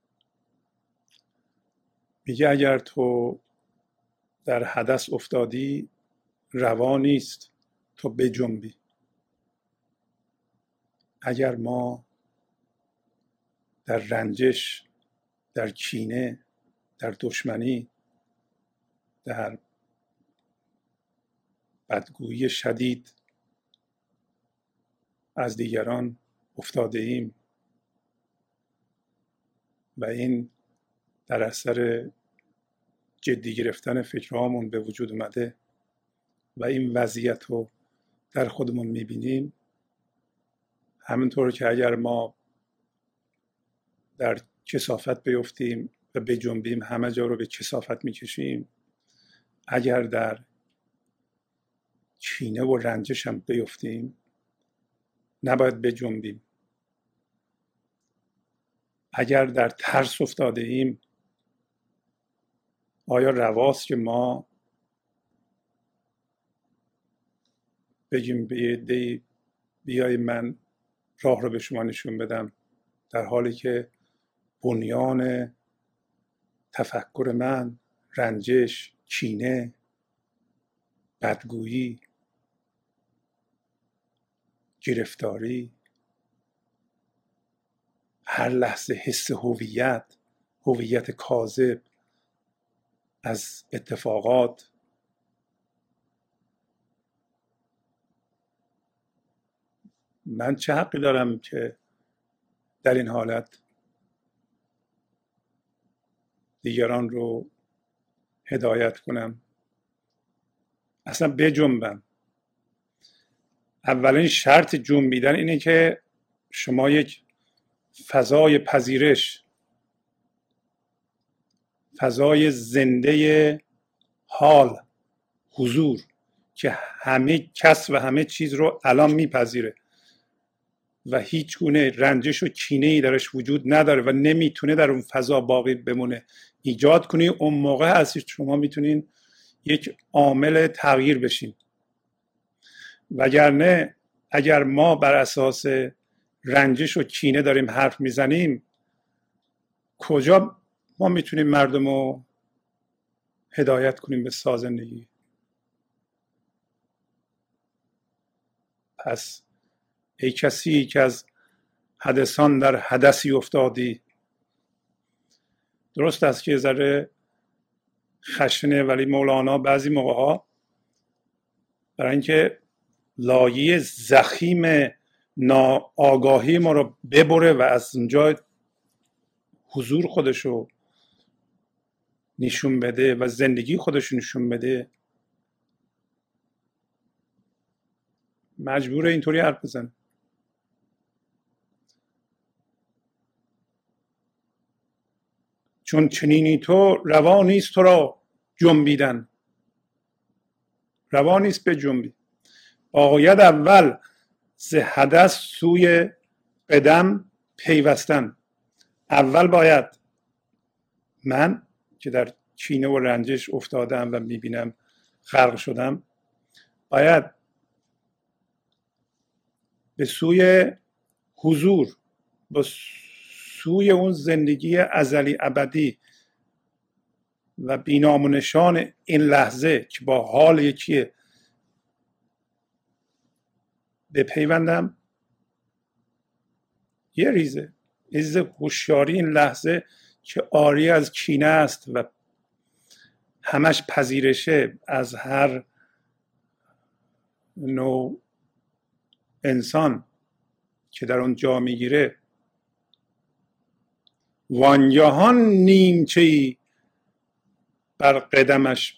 میگه اگر تو در حدث افتادی روا نیست تو بجنبی. اگر ما در رنجش، در کینه، در دشمنی، در بدگویی شدید از دیگران افتاده ایم و این در اثر جدی گرفتن فکرهامون به وجود اومده و این وضعیت رو در خودمون میبینیم، همینطور که اگر ما در کثافت بیفتیم و بجنبیم همه جا رو به کثافت میکشیم، اگر در کینه و رنجش هم بیفتیم نباید بجنبیم. اگر در ترس افتاده ایم آیا رواست که ما بگیم به یه عده‌ای بیای من راه رو به شما نشون بدم، در حالی که بنیان تفکر من رنجش، کینه، بدگویی، گرفتاری، هر لحظه حس هویت کاذب از اتفاقات. من چه حقی دارم که در این حالت دیگران رو هدایت کنم؟ اصلا بجنبم. اولین شرط جنبیدن اینه که شما یک فضای پذیرش، فضای زنده حال، حضور، که همه کس و همه چیز رو الان میپذیره و هیچ گونه رنجش و کینه‌ای درش وجود نداره و نمیتونه در اون فضا باقی بمونه، ایجاد کنی. اون موقع هستید شما میتونین یک عامل تغییر بشین. وگرنه اگر ما بر اساس رنجش و کینه داریم حرف میزنیم، کجا ما میتونیم مردم رو هدایت کنیم به سازندگی؟ پس ای کسی که از حدثان در حدثی افتادی. درست است که ذره خشنه، ولی مولانا بعضی موقع ها برای اینکه لایه ضخیم ناآگاهی ما رو ببره و از اونجا حضور خودشو نشون بده و زندگی خودشو نشون بده، مجبوره اینطوری حرف بزنه. چون چنینی تو روا نیست تو را جنبیدن. روا نیست به جنبی. باید اول ز حدث سوی قدم پیوستن. اول باید من که در کینه و رنجش افتادم و میبینم غرق شدم، باید به سوی حضور، به سوی اون زندگی ازلی ابدی و بینام و نشان این لحظه که با حال یکیه بپیوندم. یه ریزه هوشیاری این لحظه که عاری از کینه است و همش پذیرشه از هر نوع انسان که در اون جا میگیره. وانگهان نیمچه‌ای بر قدمش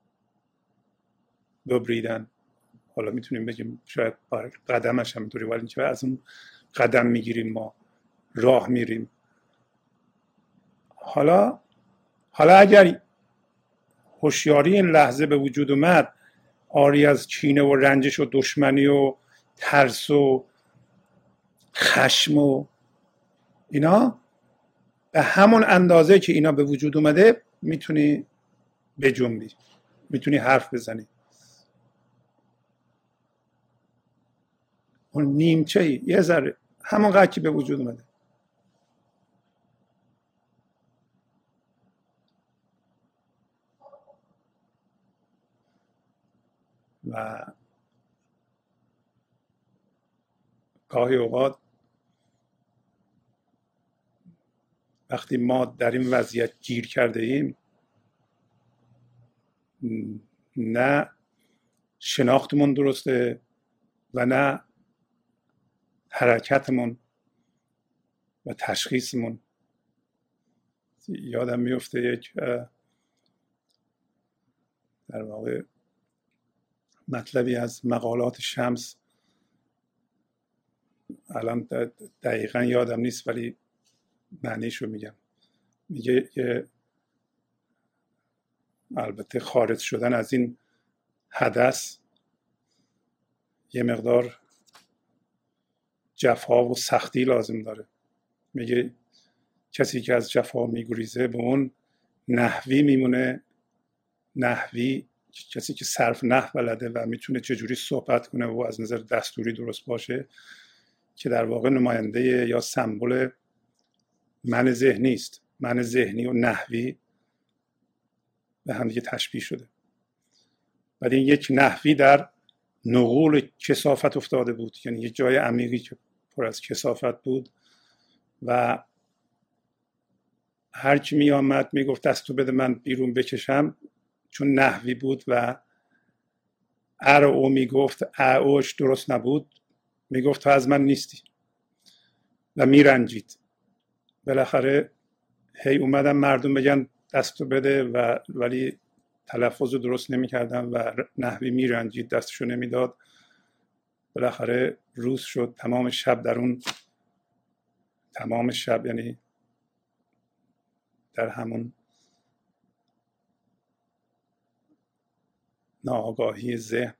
ببریدن. حالا میتونیم بگیم شاید بر قدمش هم اینطوری، ولی که از اون قدم میگیریم، ما راه میریم. حالا اگر هوشیاری این لحظه به وجود اومد، عاری از کینه و رنجش و دشمنی و ترس و خشم و اینا، به همون اندازه که اینا به وجود اومده میتونی بجنبی، میتونی حرف بزنی. اون نیمچه‌ای، یه ذره، همون قدر که به وجود اومده. و گاهی اوقات وقتی ما در این وضعیت گیر کرده ایم، نه شناختمون درسته و نه حرکتمون و تشخیصمون. یادم میفته یک در واقع مطلبی از مقالات شمس، الان دقیقا یادم نیست ولی معنیشو میگم. میگه البته خارج شدن از این حدث یه مقدار جفا و سختی لازم داره. میگه کسی که از جفا میگریزه به اون نحوی میمونه. نحوی کسی که صرف نحو بلده و میتونه چجوری صحبت کنه و از نظر دستوری درست باشه، که در واقع نماینده یا سمبل من ذهنی است. من ذهنی و نحوی به هم دیگه تشبیه شده. ولی یک نحوی در نقول کثافت افتاده بود، یعنی یک جای عمیقی که پر از کثافت بود و هر کی می آمد می گفت دستو بده من بیرون بکشم، چون نحوی بود و ار او می گفت اوش درست نبود، می گفت تو از من نیستی و می رنجید. بالاخره هی اومدن مردم بگن دستو بده و ولی تلفظ رو درست نمی کردن و نحوی می رنجید، دستشو نمی داد. بالاخره روز شد، تمام شب در اون، تمام شب یعنی در همون ناآگاهی ذهن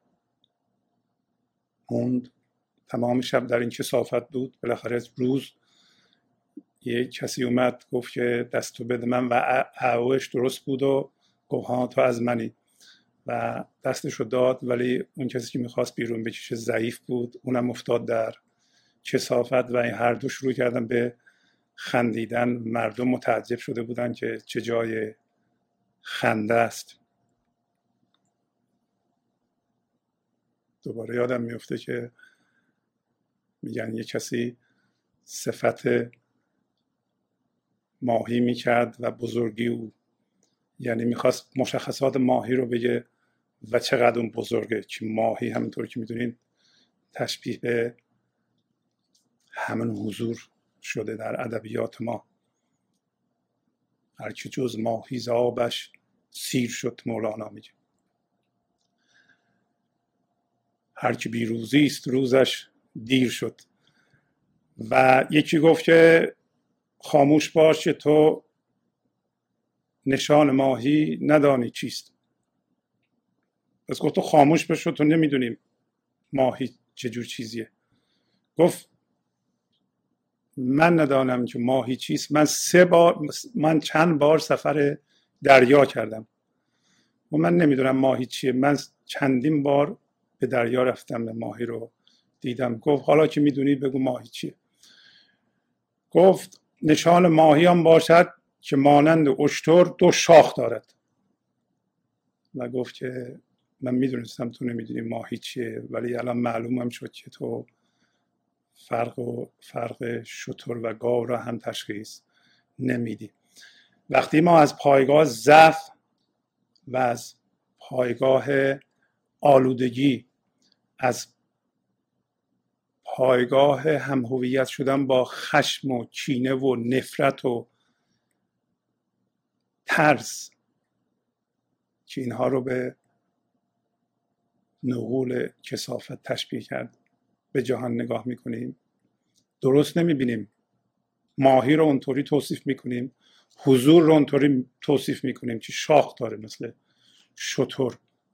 موند، تمام شب در این کثافت بود. بالاخره روز یک کسی اومد گفت که دستو بده من و اوش درست بود و گفت ها تو از منی و دستشو داد، ولی اون کسی که میخواست بیرون بکشه ضعیف بود، اونم افتاد در کثافت و این هر دو شروع کردن به خندیدن. مردم متعجب شده بودن که چه جای خنده است. دوباره یادم میفته که میگن یه کسی صفت ماهی میکرد و بزرگی او، یعنی میخواست مشخصات ماهی رو بگه و چقدر اون بزرگه، که ماهی همونطور که میدونید تشبیه به همون حضور شده در ادبیات ما. هرچی جز ماهی ز آبش سیر شد، مولانا میگه. هرچی بی روزی است روزش دیر شد. و یکی گفت که خاموش باش که تو نشان ماهی ندانی چیست. پس گفت تو خاموش بشو، تو نمیدونیم ماهی چجور چیزیه. گفت من ندانم که ماهی چیست، من چند بار سفر دریا کردم و من نمیدونم ماهی چیه. من چندین بار به دریا رفتم، به ماهی رو دیدم. گفت حالا که میدونی بگو ماهی چیه. گفت نشان ماهی هم باشد که مانند اشتر دو شاخ دارد. و گفت که من میدونستم تو نمیدونی ماهی چیه، ولی الان معلومم شد که تو فرق شتر و گاو را هم تشخیص نمیدی. وقتی ما از پایگاه ضعف و از پایگاه آلودگی، از پایگاه هم هویت شدن با خشم و کینه و نفرت و ترس، که اینها رو به نقول کثافت تشبیه کرد، به جهان نگاه میکنیم، درست نمیبینیم. ماهی رو اونطوری توصیف میکنیم، حضور رو اونطوری توصیف میکنیم که شاخ داره مثل شتر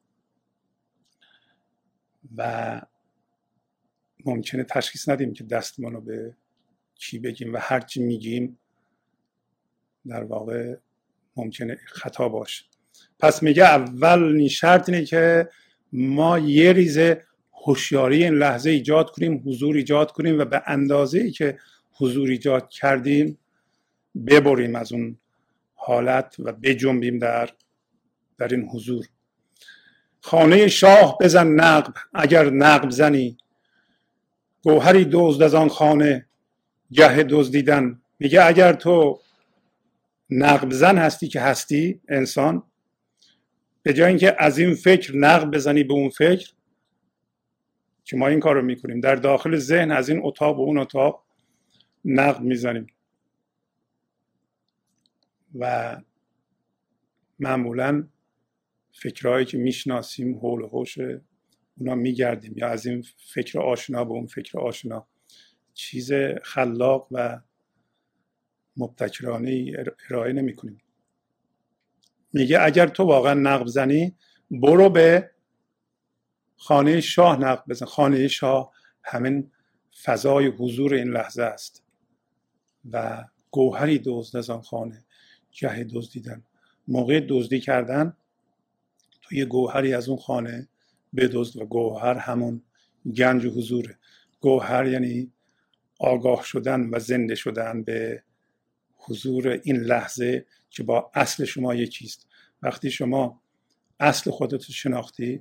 و ممکنه تشخیص ندیم که دستمون رو به چی بگیم و هر چی میگیم در واقع ممکنه خطا باشه. پس میگه اول شرط اینه که ما یه ریزه هوشیاری این لحظه ایجاد کنیم، حضور ایجاد کنیم و به اندازه‌ای که حضور ایجاد کردیم ببریم از اون حالت و بجنبیم در این حضور. خانه شاه بزن نقب اگر نقب زنی، گوهری دزد از آن خانه گه دزدیدن. میگه اگر تو نقب زن هستی که هستی انسان، به جای اینکه از این فکر نقب بزنی به اون فکر، که ما این کار رو میکنیم در داخل ذهن، از این اتاق و اون اتاق نقب میزنیم و معمولا فکرهایی که میشناسیم حول و حوش اونا میگردیم، یا از این فکر آشنا به اون فکر آشنا. چیز خلاق و مبتکرانه ارائه نمی کنیم. میگه اگر تو واقعا نقب زنی، برو به خانه شاه نقب بزن. خانه شاه همین فضای حضور این لحظه است و گوهری دزد از آن خانه گه دزدیدن. موقع دزدی کردن تو یه گوهری از اون خانه بدزد و گوهر همون گنج و حضوره. گوهر یعنی آگاه شدن و زنده شدن به حضور این لحظه که با اصل شما یکیست. وقتی شما اصل خودت رو شناختی،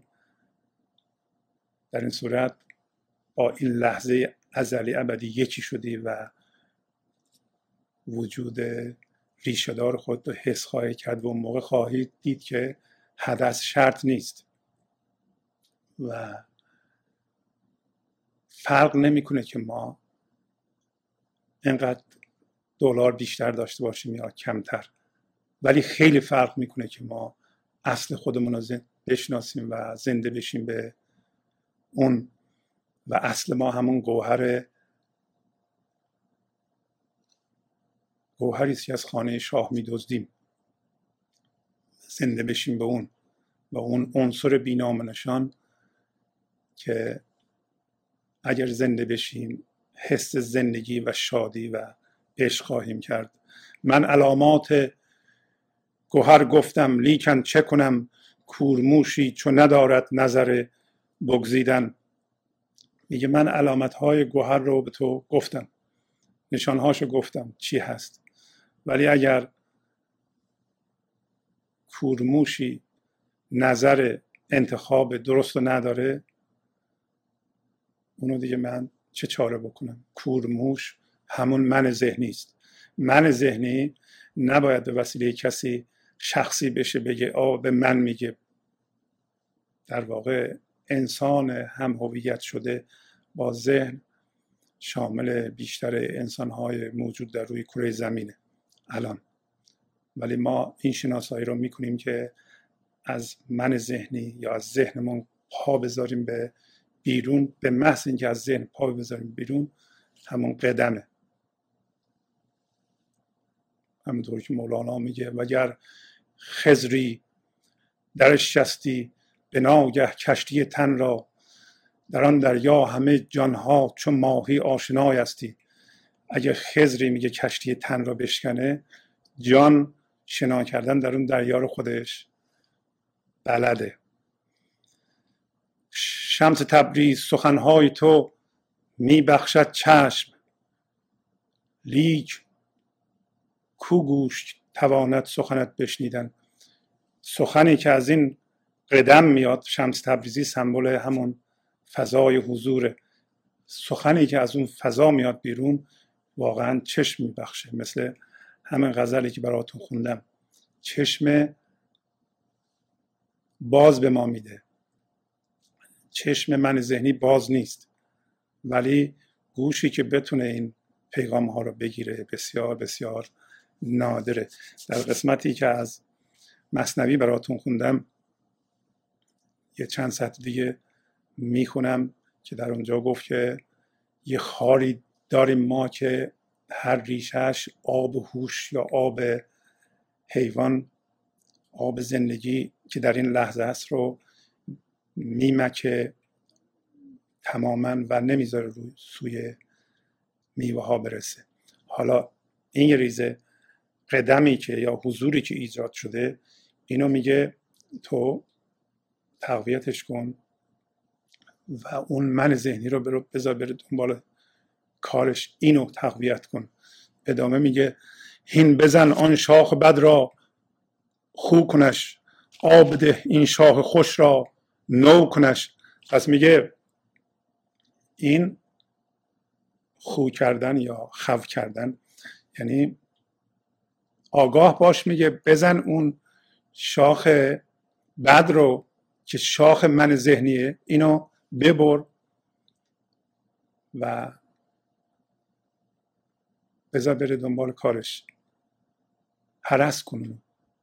در این صورت با این لحظه ازلی ابدی یکی شدی و وجود ریشه‌دار خود رو حس خواهی کرد و اون موقع خواهید دید که حدث شرط نیست و فرق نمیکنه که ما اینقدر دلار بیشتر داشته باشیم یا کمتر، ولی خیلی فرق میکنه که ما اصل خودمون رو بشناسیم و زنده بشیم به اون و اصل ما همون گوهری است که از خانه شاه میدزدیم، زنده بشیم به اون و اون عنصر بی‌نام نشان که اگر زنده بشیم حس زندگی و شادی و عشق خواهیم کرد. من علامات گوهر گفتم لیکن چه کنم، کورموشی چون ندارد نظر بگزیدن. میگه من علامت‌های گوهر رو به تو گفتم، نشانهاشو گفتم چی هست، ولی اگر کورموشی نظر انتخاب درست رو نداره، اونو دیگه من چه چاره بکنم؟ کورموش همون من ذهنی است. من ذهنی نباید به وسیله کسی شخصی بشه بگه به من میگه. در واقع انسان هم هویت شده با ذهن شامل بیشتر انسان‌های موجود در روی کره زمینه الان، ولی ما این شناسایی رو میکنیم که از من ذهنی یا از ذهنمون پا بذاریم به بیرون. به محض اینکه از ذهن پا بذاریم بیرون همون قدمه. همونطور که مولانا میگه وگر خضری درش شستی به ناگه کشتی تن را، در آن دریا همه جانها چون ماهی آشنای استی. اگه خضری میگه کشتی تن را بشکنه، جان شنا کردن در اون دریا رو خودش بلده. شمس تبریز سخنهای تو میبخشد چشم، لیک کو گوش تواند سخنت بشنیدن. سخنی که از این قدم میاد، شمس تبریزی سمبل همون فضای حضوره، سخنی که از اون فضا میاد بیرون واقعا چشم میبخشه. مثل همین غزلی که براتون خوندم، چشم باز به ما میده. چشم من ذهنی باز نیست، ولی گوشی که بتونه این پیغام ها رو بگیره بسیار بسیار نادره. در قسمتی که از مثنوی براتون خوندم یه چند سطر دیگه میخونم که در اونجا گفت که یه خاری داریم ما که هر ریشهش آب هوش یا آب حیوان، آب زندگی که در این لحظه است رو میمکه تماما و نمیذاره روی سوی میوه ها برسه. حالا این ریزه قدمی که یا حضوری که ایجاد شده، اینو میگه تو تقویتش کن و اون من ذهنی رو بذار بره دنبال کارش، اینو تقویت کن. ادامه میگه هین بزن آن شاخ بد را خو کنش، آب ده این شاخ خوش را نو کنش. پس میگه این خو کردن یا خو کردن یعنی آگاه باش. میگه بزن اون شاخ بد رو که شاخ من ذهنیه، اینو ببر و بذار بره دنبال کارش، هرس کن.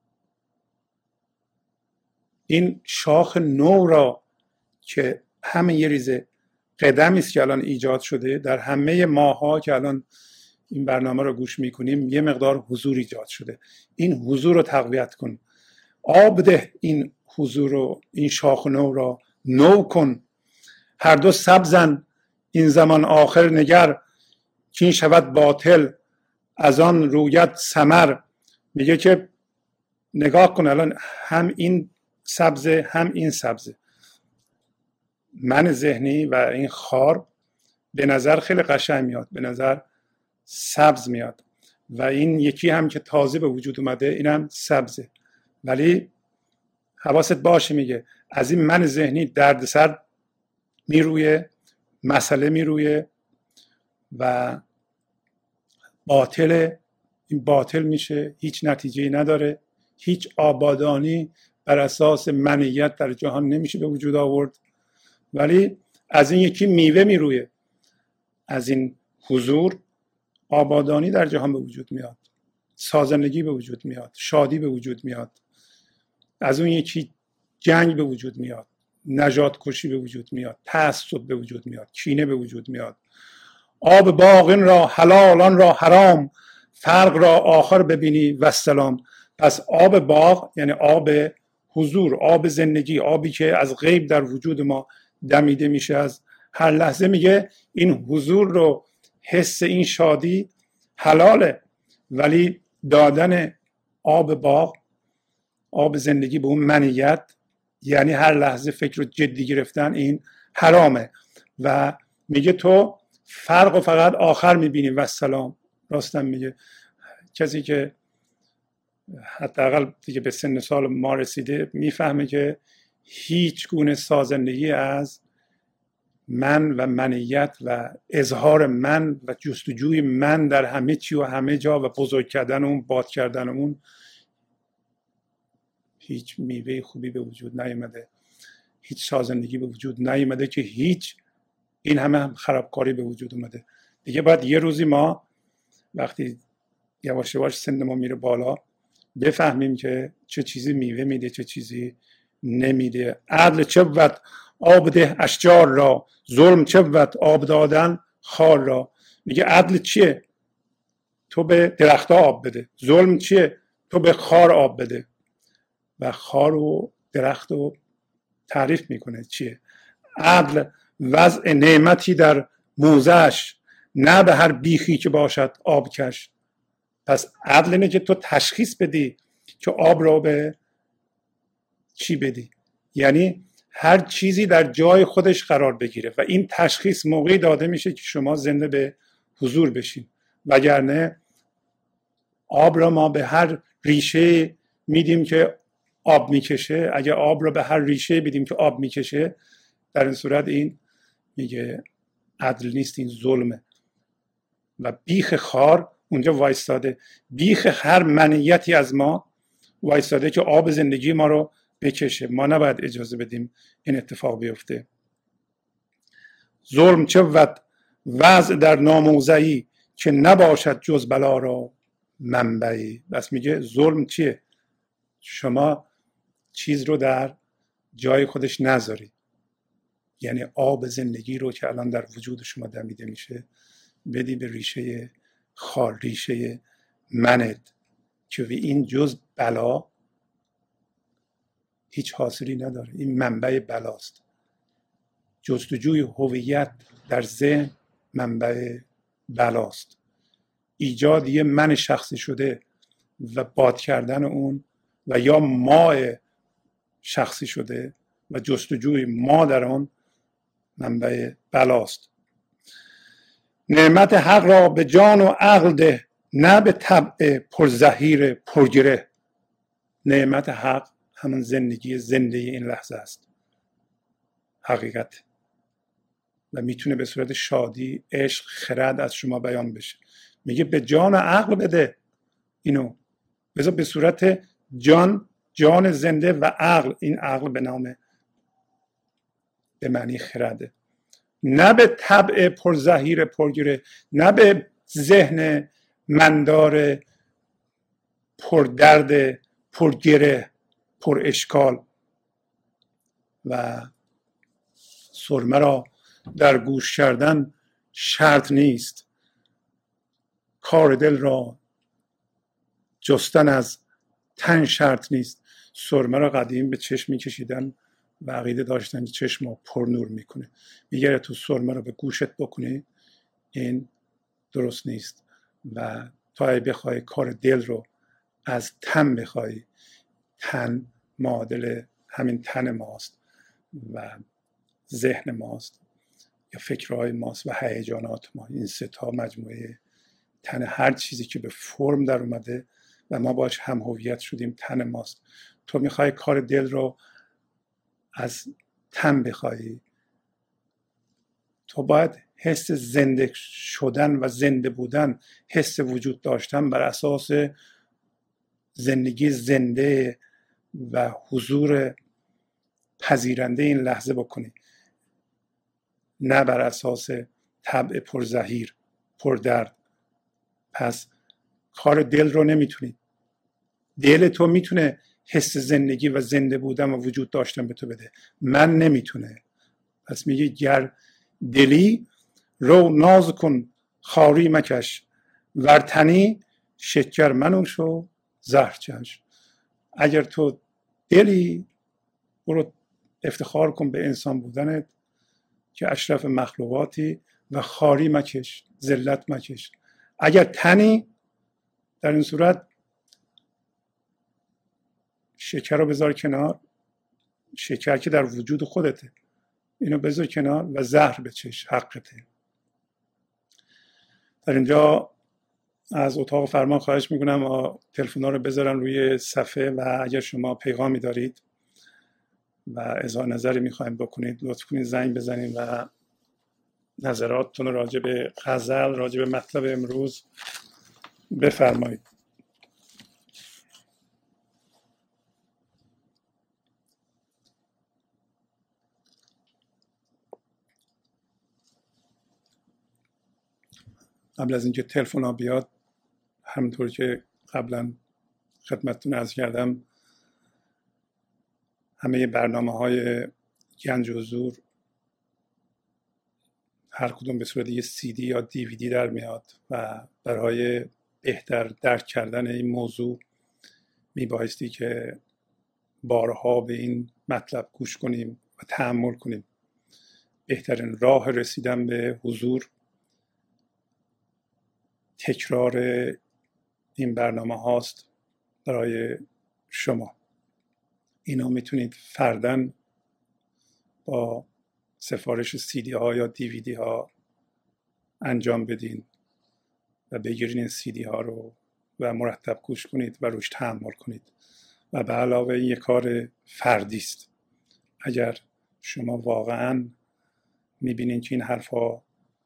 این شاخ نو را که همه یه ریزه قدمی است که الان ایجاد شده در همه ماها که الان این برنامه رو گوش میکنیم، یه مقدار حضور ایجاد شده. این حضور رو تقویت کن، آب ده این حضور رو، این شاخ نو را نو کن. هر دو سبزن این زمان آخر نگر، چین شود باطل از آن رویت ثمر. میگه که نگاه کن الان هم این سبزه هم این سبزه. من ذهنی و این خار به نظر خیلی قشنگ میاد، به نظر سبز میاد، و این یکی هم که تازه به وجود اومده اینم سبزه، ولی حواست باشه میگه از این من ذهنی دردسر میرویه، مسئله میرویه و باطل، این باطل میشه، هیچ نتیجه‌ای نداره. هیچ آبادانی بر اساس منیت در جهان نمیشه به وجود آورد. ولی از این یکی میوه میرویه، از این حضور آبادانی در جهان به وجود میاد، سازندگی به وجود میاد، شادی به وجود میاد. از اون یکی جنگ به وجود میاد، نجات کشی به وجود میاد، تعصب به وجود میاد، کینه به وجود میاد. آب باغ این را حلال آن را حرام، فرق را آخر ببینی و سلام. پس آب باغ یعنی آب حضور، آب زندگی، آبی که از غیب در وجود ما دمیده میشه از هر لحظه. میگه این حضور رو، حس این شادی حلاله، ولی دادن آب باغ، آب زندگی به اون منیت، یعنی هر لحظه فکر رو جدی گرفتن، این حرامه. و میگه تو فرق و فقط آخر میبینی و سلام. راستم میگه کسی که حداقل دیگه به سن سال ما رسیده میفهمه که هیچ گونه سازندگی از من و منیت و اظهار من و جستجوی من در همه چی و همه جا و بزرگ کردن اون، باد کردن اون، هیچ میوه خوبی به وجود نیامده، هیچ سازندگی به وجود نیامده، که هیچ این همه خرابکاری به وجود اومده. دیگه باید یه روزی ما وقتی یواش یواش سن ما میره بالا بفهمیم که چه چیزی میوه میده، چه چیزی نمیده. عدل چه بود آب ده اشجار را، ظلم چه بود آب دادن خار را. میگه عدل چیه؟ تو به درختها آب بده. ظلم چیه؟ تو به خار آب بده. و خار و درخت رو تعریف میکنه چیه. عدل وضع نعمتی در موزهش، نه به هر بیخی که باشد آب کش. پس عدل اینه که تو تشخیص بدی که آب را به چی بدی، یعنی هر چیزی در جای خودش قرار بگیره. و این تشخیص موقعی داده میشه که شما زنده به حضور بشین. وگرنه آب را ما به هر ریشه میدیم که آب میکشه. اگه آب را به هر ریشه بدیم که آب میکشه، در این صورت این میگه عدل نیست، این ظلمه. و بیخ خار اونجا وایستاده، بیخ هر منیتی از ما وایستاده که آب زندگی ما رو بکشه. ما نباید اجازه بدیم این اتفاق بیفته. ظلم چه بود وضع در ناموزعی، که نباشد جز بلا را منبعی. بس میگه ظلم چیه؟ شما چیز رو در جای خودش نذاری، یعنی آب زندگی رو که الان در وجود شما دمیده میشه بدی به ریشه خار، ریشه منت، که این جز بلا هیچ حاصلی نداره. این منبع بلاست. جستجوی هویت در ذهن منبع بلاست. ایجاد یه من شخصی شده و باد کردن اون، و یا ما شخصی شده و جستجوی ما در اون منبع بلاست. نعمت حق را به جان و عقل ده، نه به طبع پرزهیر پرگره. نعمت حق همون زندگی زنده این لحظه است، حقیقت، و میتونه به صورت شادی، عشق، خرد از شما بیان بشه. میگه به جان و عقل بده اینو، بذار به صورت جان، جان زنده، و عقل، این عقل به نام، به معنی خرده. نه به طبع پرزهیر پرگره، نه به ذهن مندار پردرد پرگره پر اشکال. و سرمه را در گوش کردن شرط نیست، کار دل را جستن از تن شرط نیست. سرمه را قدیم به چشم میکشیدن و عقیده داشتن چشم رو پر نور میکنه. میگه تو سرمه رو به گوشت بکنی، این درست نیست. و تا اگه بخوای کار دل رو از تن بخوای، تن معادل همین تن ماست و ذهن ماست یا فکرهای ماست و هیجانات ما. این سه تا مجموعه تن، هر چیزی که به فرم در اومده و ما باش هم هویت شدیم تن ماست. تو میخوای کار دل رو از تن بخوای، تو باید حس زنده شدن و زنده بودن، حس وجود داشتن بر اساس زندگی زنده و حضور پذیرنده این لحظه بکنی، نه بر اساس طبع پرزهیر پردرد. پس کار دل رو نمیتونی، دل تو میتونه حس زندگی و زنده بودن و وجود داشتن به تو بده، من نمیتونه. پس میگه گر دلی رو ناز کن خاری مکش، ورتنی شکر منوش و زهر چش. اگر تو دلی، برو افتخار کن به انسان بودنت که اشرف مخلوقاتی، و خاری مکش، ذلت مکش. اگر تنی، در این صورت شکر رو بذار کنار، شکر که در وجود خودته، اینو بذار کنار و زهر بچش، حقته. در اینجا از اتاق فرمان خواهش میکنم تلفن‌ها رو بذارن روی صفحه و اگر شما پیغامی دارید و اظهار نظری میخوایم بکنید لطف کنید زنگ بزنید و نظراتتون راجع به غزل، راجع به مطلب امروز بفرمایید. قبل از اینکه تلفن ها بیاد، همونطور که قبلا خدمتتون عرض کردم، همه برنامه‌های گنج حضور هر کدوم به صورت یه CD یا DVD در میاد و برای بهتر درک کردن این موضوع میبایستی که بارها به این مطلب گوش کنیم و تأمل کنیم. بهترین راه رسیدن به حضور تکرار این برنامه هاست برای شما. اینو میتونید فرداً با سفارش CD ها یا DVD ها انجام بدین و بگیرین این CD ها رو و مرتب گوش کنید و روش تأمل کنید. و به علاوه این یک کار فردی است. اگر شما واقعاً میبینین که این حرفا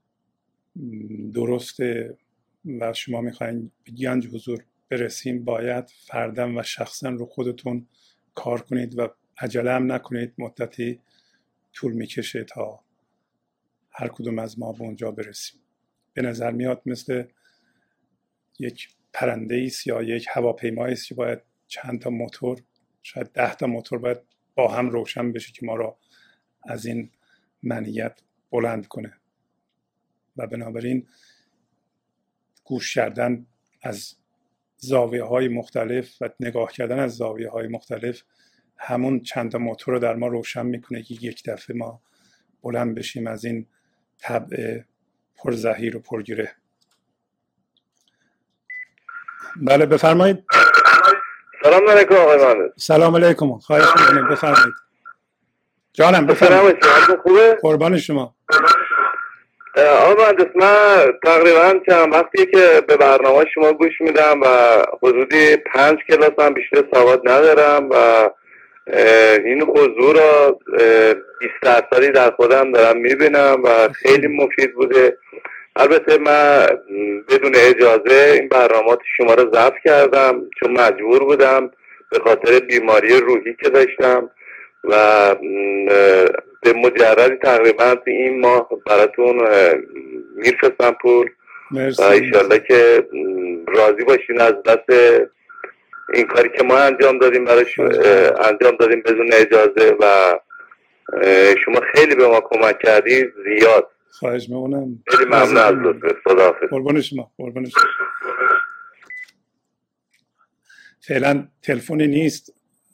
درسته و شما میخواین به گنج حضور برسیم، باید فرداً و شخصاً رو خودتون کار کنید و عجله هم نکنید. مدتی طول میکشه تا هر کدوم از ما به اونجا برسیم. به نظر میاد مثل یک پرنده است یا یک هواپیمایی است که باید چند تا موتور، شاید 10 تا موتور باید با هم روشن بشه که ما را از این منیت بلند کنه. و بنابراین گوش کردن از زاویه های مختلف و نگاه کردن از زاویه های مختلف همون چند تا موتور رو در ما روشن میکنه که یک دفعه ما بلند بشیم از این طبع پرزهیر و پرگیره. بله بفرمایید. سلام علیکم آقای مهندس. سلام علیکم، خواهش میکنم بفرمایید. جانم بفرمایید. خوبه؟ قربان شما. آقای مهندس، من تقریبا چند وقتیه که به برنامه شما گوش میدم و حدودی 5 کلاس هم بیشتر سواد ندارم و این حضور رو 20% در خودم دارم میبینم و خیلی مفید بوده. البته من بدون اجازه این برنامات شما رو ضبط کردم چون مجبور بودم به خاطر بیماری روحی که داشتم و به مجردی تقریبا این ماه براتون میرسستم پول و ایشالله که راضی باشین از دست این کاری که ما انجام دادیم براش انجام دادیم بدون اجازه و شما خیلی به ما کمک کردید زیاد. خواهش میکنم. خیلی ممنون از لطفت. خداحافظ. قربان شما. قربان شما. فعلا تلفنی نیست.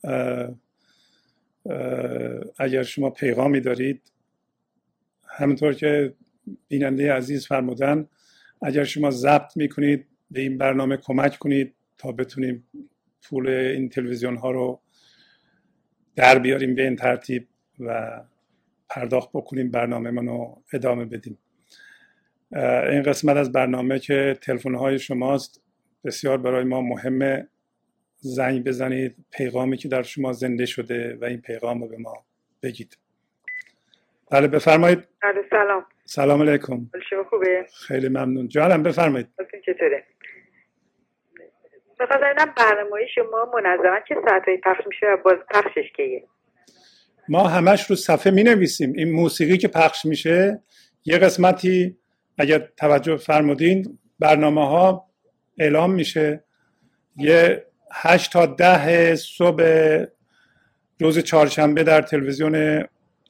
اگر شما پیغامی دارید، همونطور که بیننده عزیز فرمودن، اگر شما ضبط میکنید به این برنامه کمک کنید تا بتونیم پول این تلویزیون ها رو در بیاریم به این ترتیب و پرداخت بکنیم برنامه منو ادامه بدیم. این قسمت از برنامه که تلفن های شماست بسیار برای ما مهمه. زنگ بزنید، پیغامی که در شما زنده شده و این پیغام رو به ما بگید. بله بفرمایید. سلام. سلام علیکم. شما خوبه؟ خیلی ممنون. جانم بفرمایید. چطوره؟ بخاطر برنامه شما منظما چه ساعتی پخش میشه و باز پخشش کیه؟ ما همش رو صفحه می نویسیم. این موسیقی که پخش میشه یه قسمتی اگر توجه فرمودین برنامه ها اعلام میشه، یه 8 تا 10 صبح روز چهارشنبه در تلویزیون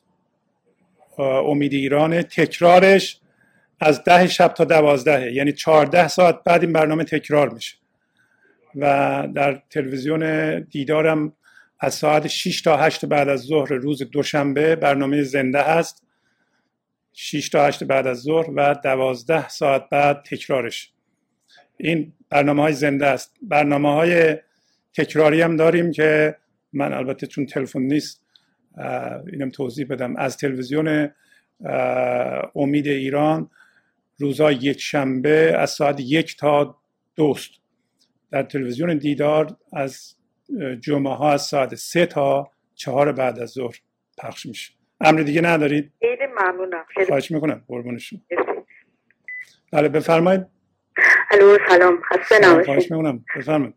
امید ایران، تکرارش از 10 شب تا 12، یعنی 14 ساعت بعد این برنامه تکرار میشه. و در تلویزیون دیدارم از ساعت 6 تا 8 بعد از ظهر روز دوشنبه برنامه زنده هست، 6 تا 8 بعد از ظهر و 12 ساعت بعد تکرارش. این برنامه های زنده است. برنامه های تکراری هم داریم که من البته چون تلفن نیست اینم توضیح بدم. از تلویزیون امید ایران روزهای یک شنبه از ساعت 1 تا 2 در تلویزیون دیدار از جمعه ها از ساعت 3 تا 4 بعد از ظهر پخش میشه. امر دیگه ندارید؟ خیلی ممنونم. خواهش میکنم. قربون شما. بله بفرمایید. الو سلام. خسته نباشید. خواهش میکنم. بفرمایید.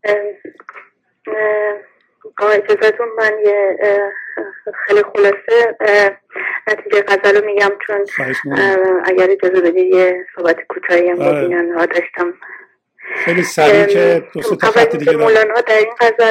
با اجازهتون من یه خیلی خلاصه نتیجه غزل رو میگم، چون اگر اجازه بدید یه صحبت کوتاهی هم ببینن ها داشتم. خیلی سریع که دو سه تا خط دیگه مولانا در این غزل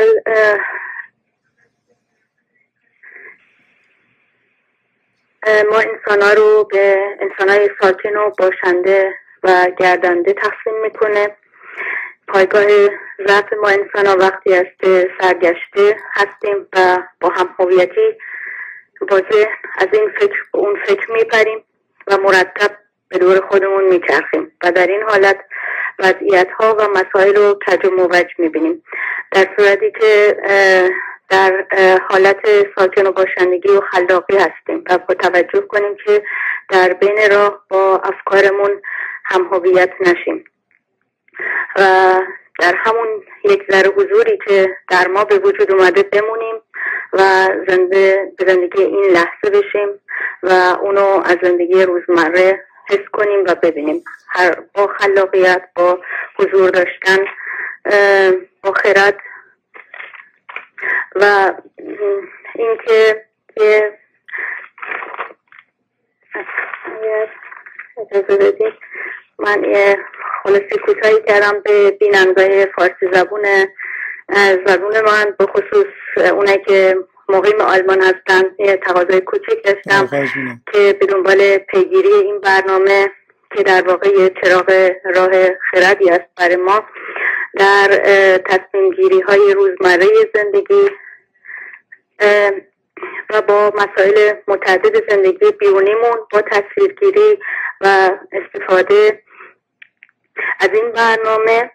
ما انسان‌ها رو به انسان‌های ساکن و باشنده و گردنده تقسیم میکنه. پایگاه ضعف ما انسان‌ها وقتی است که سرگشته هستیم و با هم هویتی واضح از این فکر به اون فکر میپریم و مرتب به دور خودمون میچرخیم و در این حالت وضعیت‌ها و مسائل رو کج و موج میبینیم، در صورتی که در حالت ساکن و باشندگی و خلاقی هستیم و با توجه کنیم که در بین راه با افکارمون هم هویت نشیم و در همون یک ذره حضوری که در ما به وجود اومده بمونیم و به زندگی این لحظه بشیم و اونو از زندگی روزمره حس کنیم و ببینیم، با خلاقیت، با حضور داشتن، با خرد. و اینکه اجازه بدید من یه خلاصه کوتاهی کردم به بینندگان فارسی زبون من، به خصوص اونایی که مقیم آلمان هستن. یه تقاضای کوچک داشتم که به دنبال پیگیری این برنامه که در واقع یه چراغ راه خردی است برای ما در تصمیم گیری های روزمره زندگی و با مسائل متعدد زندگی بیرونیمون، با تصویرگیری و استفاده از این برنامه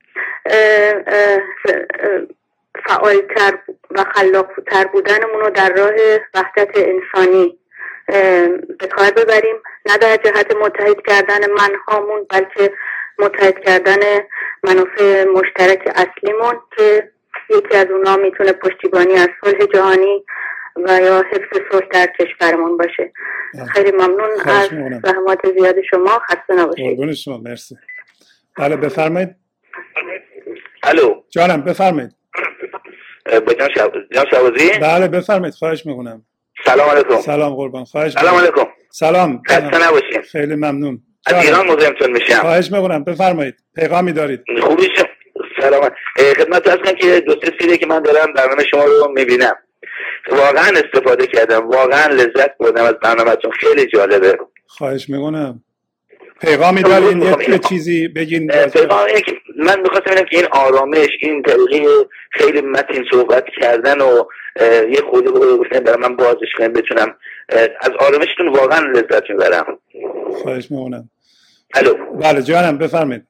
فعالتر و خلاقتر بودنمون رو در راه وحدت انسانی به کار ببریم، نه در جهت متحد کردن منهامون بلکه متحد کردن منافع مشترک اصلیمون که یکی از اونا میتونه پشتیبانی از صلح جهانی و یا حفظ صلح در کشورمون باشه. خیلی ممنون از زحمات زیاد شما. خسته نباشید. قربون شما. مرسی. بله بفرمایید. الو جانم بفرمایید. با جان شعبازی؟ بله بفرمایید. خواهش میکنم. سلام علیکم. سلام قربان. خواهش سلام علیکم. سلام. خسته نباشید. خیلی ممنون. از ایران مزاحمتون میشم. خواهش میکنم بفرمایید. پیغامی دارید؟ خوبی شما. سلام. خدمت هستم که دو سه سیره که من دارم برنامه شما رو میبینم. واقعا استفاده کردم، واقعا لذت بردم از برنامه‌تون، خیلی جالبه. خواهش میکنم. پیغامی دارین؟ یه چیزی بگین. پیغامی که من میخواستم بگم که این آرامش، این طریقه خیلی متین صحبت کردن و یه خودی گفتن برای من بازش کنم بتونم از آرامشتون واقعا لذت میبرم. خواهش میکنم. الو بله جانم بفرمایید.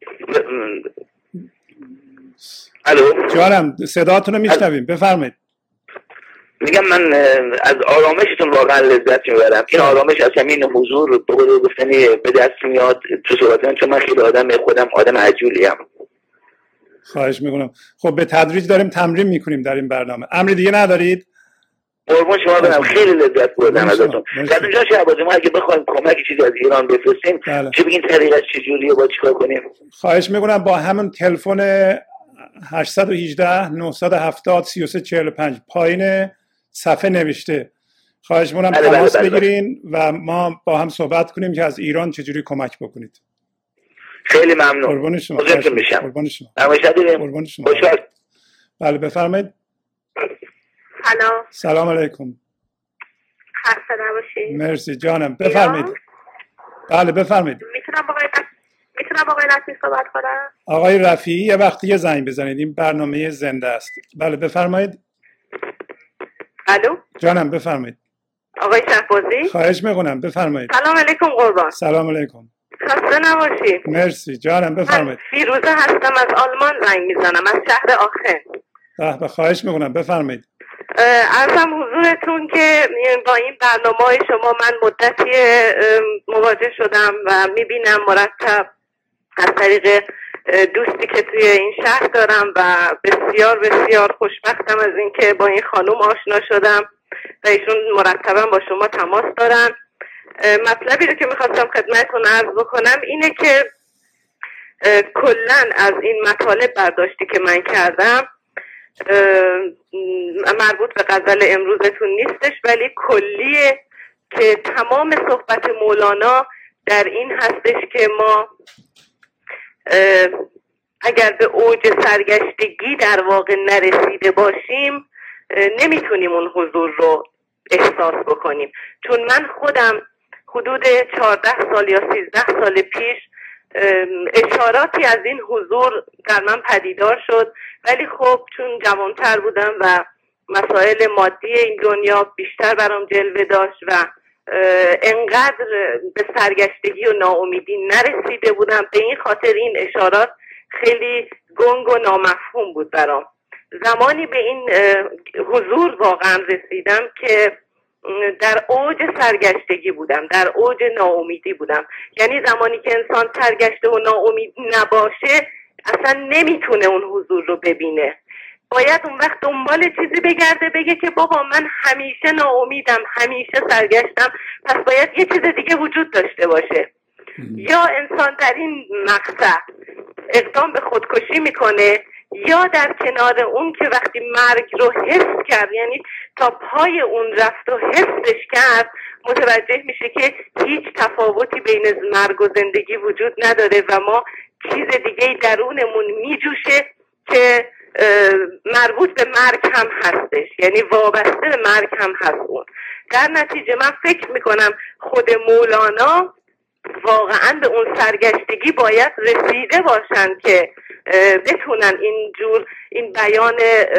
الو جانم صداتون رو میشنویم بفرمایید. میگم من از آرامشتون واقعا لذت میبرم. این آرامش از همین حضور به قول گفتنی به دست میاد تو صحبتان، چون من خیلی خودم آدم عجولیم. خواهش میکنم. خب به تدریج داریم تمرین میکنیم در این برنامه. امر دیگه ندارید؟ قربون شما برم، خیلی لذت بردم ازتون. در اونجا شهبازی ما اگه بخوایم کمک چیزی از ایران بفرستیم چه بگین طریقش چجوریه، با چیکار کنیم؟ خواهش میکنم با همون تلفن 818 970 3345 پایین صفحه نوشته. خواهش میکنم تماس بگیرین و ما با هم صحبت کنیم که از ایران چجوری کمک بکنید. خیلی ممنون. قربون شما. قربون شما. قربون شما. خوشحال. بله بفرمایید. سلام علیکم. خسته نباشید. مرسی جانم، بفرمایید. بله بفرمایید. میتونم با آقای رفیعی صحبت کنم؟ آقای رفیعی یه وقتی یه زنگ بزنید، این برنامه زنده است. بله بفرمایید. الو جانم بفرمایید. آقای شهبازی خواهش میکنم بفرمایید. سلام علیکم قربان. سلام علیکم. خسته نباشید. مرسی جانم بفرمایید. من فیروزه هستم، از آلمان زنگ میزنم، از شهر آخن. به خواهش میکنم بفرمایید. عرضم حضورتون که با این برنامه‌های شما من مدتی مواجه شدم و میبینم مرتب از طریق دوستی که توی این شهر دارم و بسیار بسیار خوشبختم از اینکه با این خانم آشنا شدم و ایشون مرتبا با شما تماس دارن. مطلبی رو که میخواستم خدمتتون عرض بکنم اینه که کلن از این مطالب برداشتی که من کردم مربوط به غزل امروزتون نیستش، ولی کلیه که تمام صحبت مولانا در این هستش که ما اگر به اوج سرگشتگی در واقع نرسیده باشیم نمیتونیم اون حضور رو احساس بکنیم. چون من خودم حدود 14 سال یا 13 سال پیش اشاراتی از این حضور در من پدیدار شد، ولی خب چون جوانتر بودم و مسائل مادی این دنیا بیشتر برام جلوه داشت و انقدر به سرگشتگی و ناامیدی نرسیده بودم، به این خاطر این اشارات خیلی گنگ و نامفهوم بود برام. زمانی به این حضور واقعا رسیدم که در اوج سرگشتگی بودم، در اوج ناامیدی بودم. یعنی زمانی که انسان سرگشته و ناامید نباشه اصلا نمیتونه اون حضور رو ببینه. باید اون وقت دنبال چیزی بگرده، بگه که بابا من همیشه ناامیدم، همیشه سرگشتم، پس باید یه چیز دیگه وجود داشته باشه. یا انسان در این مقطع اقدام به خودکشی میکنه، یا در کنار اون که وقتی مرگ رو حس کرد، یعنی تا پای اون رفت و حسش کرد، متوجه میشه که هیچ تفاوتی بین مرگ و زندگی وجود نداره و ما چیز دیگه درونمون میجوشه که مربوط به مرگ هم هستش، یعنی وابسته به مرگ هم هست اون. در نتیجه من فکر میکنم خود مولانا واقعا به اون سرگشتگی باید رسیده باشن که بتونن اینجور این بیان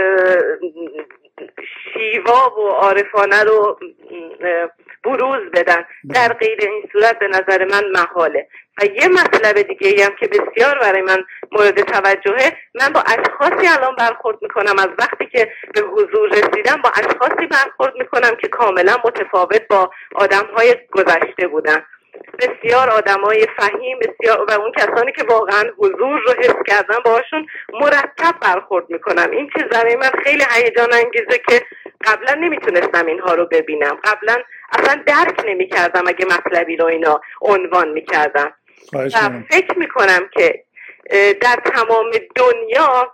شیوا و عارفانه رو بروز بدن. در غیر این صورت به نظر من محاله. و یه مطلب دیگه هم که بسیار برای من مورد توجهه، من با اشخاصی الان برخورد میکنم، از وقتی که به حضور رسیدم با اشخاصی برخورد میکنم که کاملا متفاوت با آدمهای گذشته بودن. بسیار آدمای فهیم، بسیار، و اون کسانی که واقعا حضور رو حس کردن باهاشون مرتب برخورد میکنم. این چیز برای من خیلی هیجان انگیزه که قبلا نمیتونستم اینها رو ببینم، قبلا اصلا درک نمیکردم اگه مطلبی رو اینا عنوان میکردم. و فکر میکنم که در تمام دنیا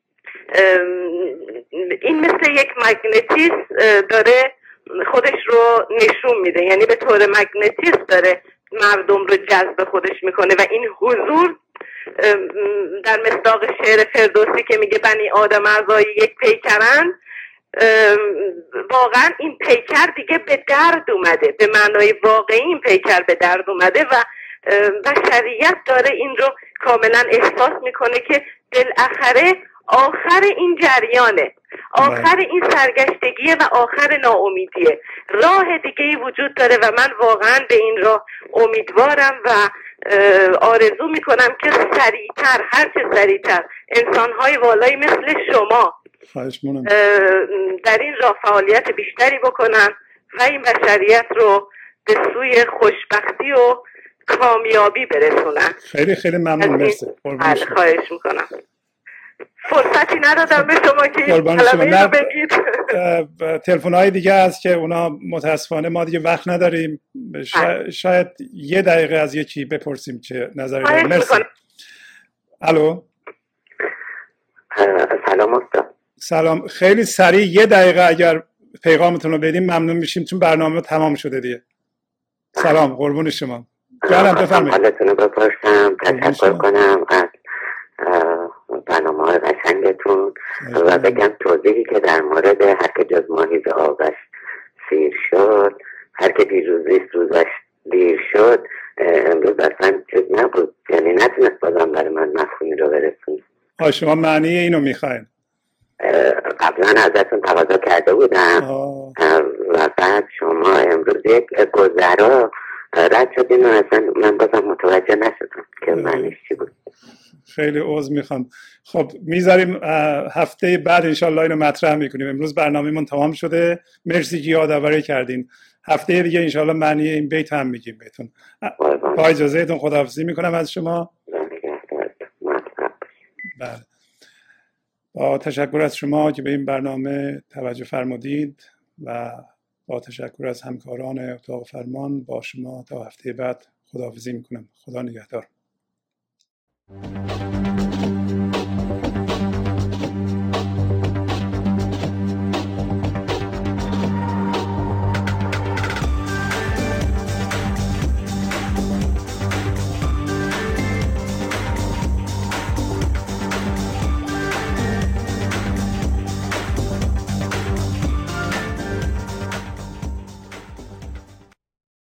این مثل یک مگنتیسم داره خودش رو نشون میده، یعنی به طور مگنتیسم داره مردم رو جذب خودش میکنه. و این حضور در مصداق شعر فردوسی که میگه بنی آدم اعضای یک پیکرن، واقعا این پیکر دیگه به درد اومده، به معنای واقعی این پیکر به درد اومده و بشریت داره این رو کاملا احساس میکنه که بالاخره آخر این جریانه، آخر این سرگشتگیه و آخر ناامیدیه، راه دیگه‌ای وجود داره و من واقعا به این راه امیدوارم و آرزو میکنم که سریعتر، هرچه سریعتر انسان‌های والایی مثل شما در این راه فعالیت بیشتری بکنن و این بشریت رو به سوی خوشبختی و کامیابی برسونن. خیلی خیلی ممنون. مرسی. خواهش میکنم. فرصتی ندادم به شما که کلمه رو بگید. تلفن‌های دیگه هست که اونا متاسفانه ما دیگه وقت نداریم. شاید 1 دقیقه از یکی بپرسیم چه نظری داره. مرسی. الو. سلام استاد. سلام. خیلی سریع 1 دقیقه اگر پیغامتون رو بدیم ممنون میشیم چون برنامه تمام شده دیگه. سلام، قربون شما. جانم بفرمایید. حالتون رو بپرسم، تشکر کنم از برنامه قشنگتون و بگم توضیحی که در مورد هر که جز ماهیز آبش سیر شد، هر که دیروزیست روزش دیر شد، امروز اصلا چیز نبود، یعنی نتونست بازم برای من مفهومی رو برسون. شما معنی اینو میخواین؟ قبلا ازتون تقاضا کرده بودم و بعد شما امروز یک گذرا رد شدین و اصلا من بازم متوجه نشدم که معنیش چی بود. خیلی عذر میخوام. خب میذاریم هفته بعد انشالله اینو مطرح میکنیم. امروز برنامه‌مون تمام شده. مرسی که یادآوری کردین. هفته دیگه انشالله معنی این بیت هم میگیم بهتون. با اجازهتون خداحافظی میکنم از شما. بله. با تشکر از شما که به این برنامه توجه فرمودید و با تشکر از همکاران اتاق فرمان با شما تا هفته بعد خداحافظی میکنم. خدا نگهدار.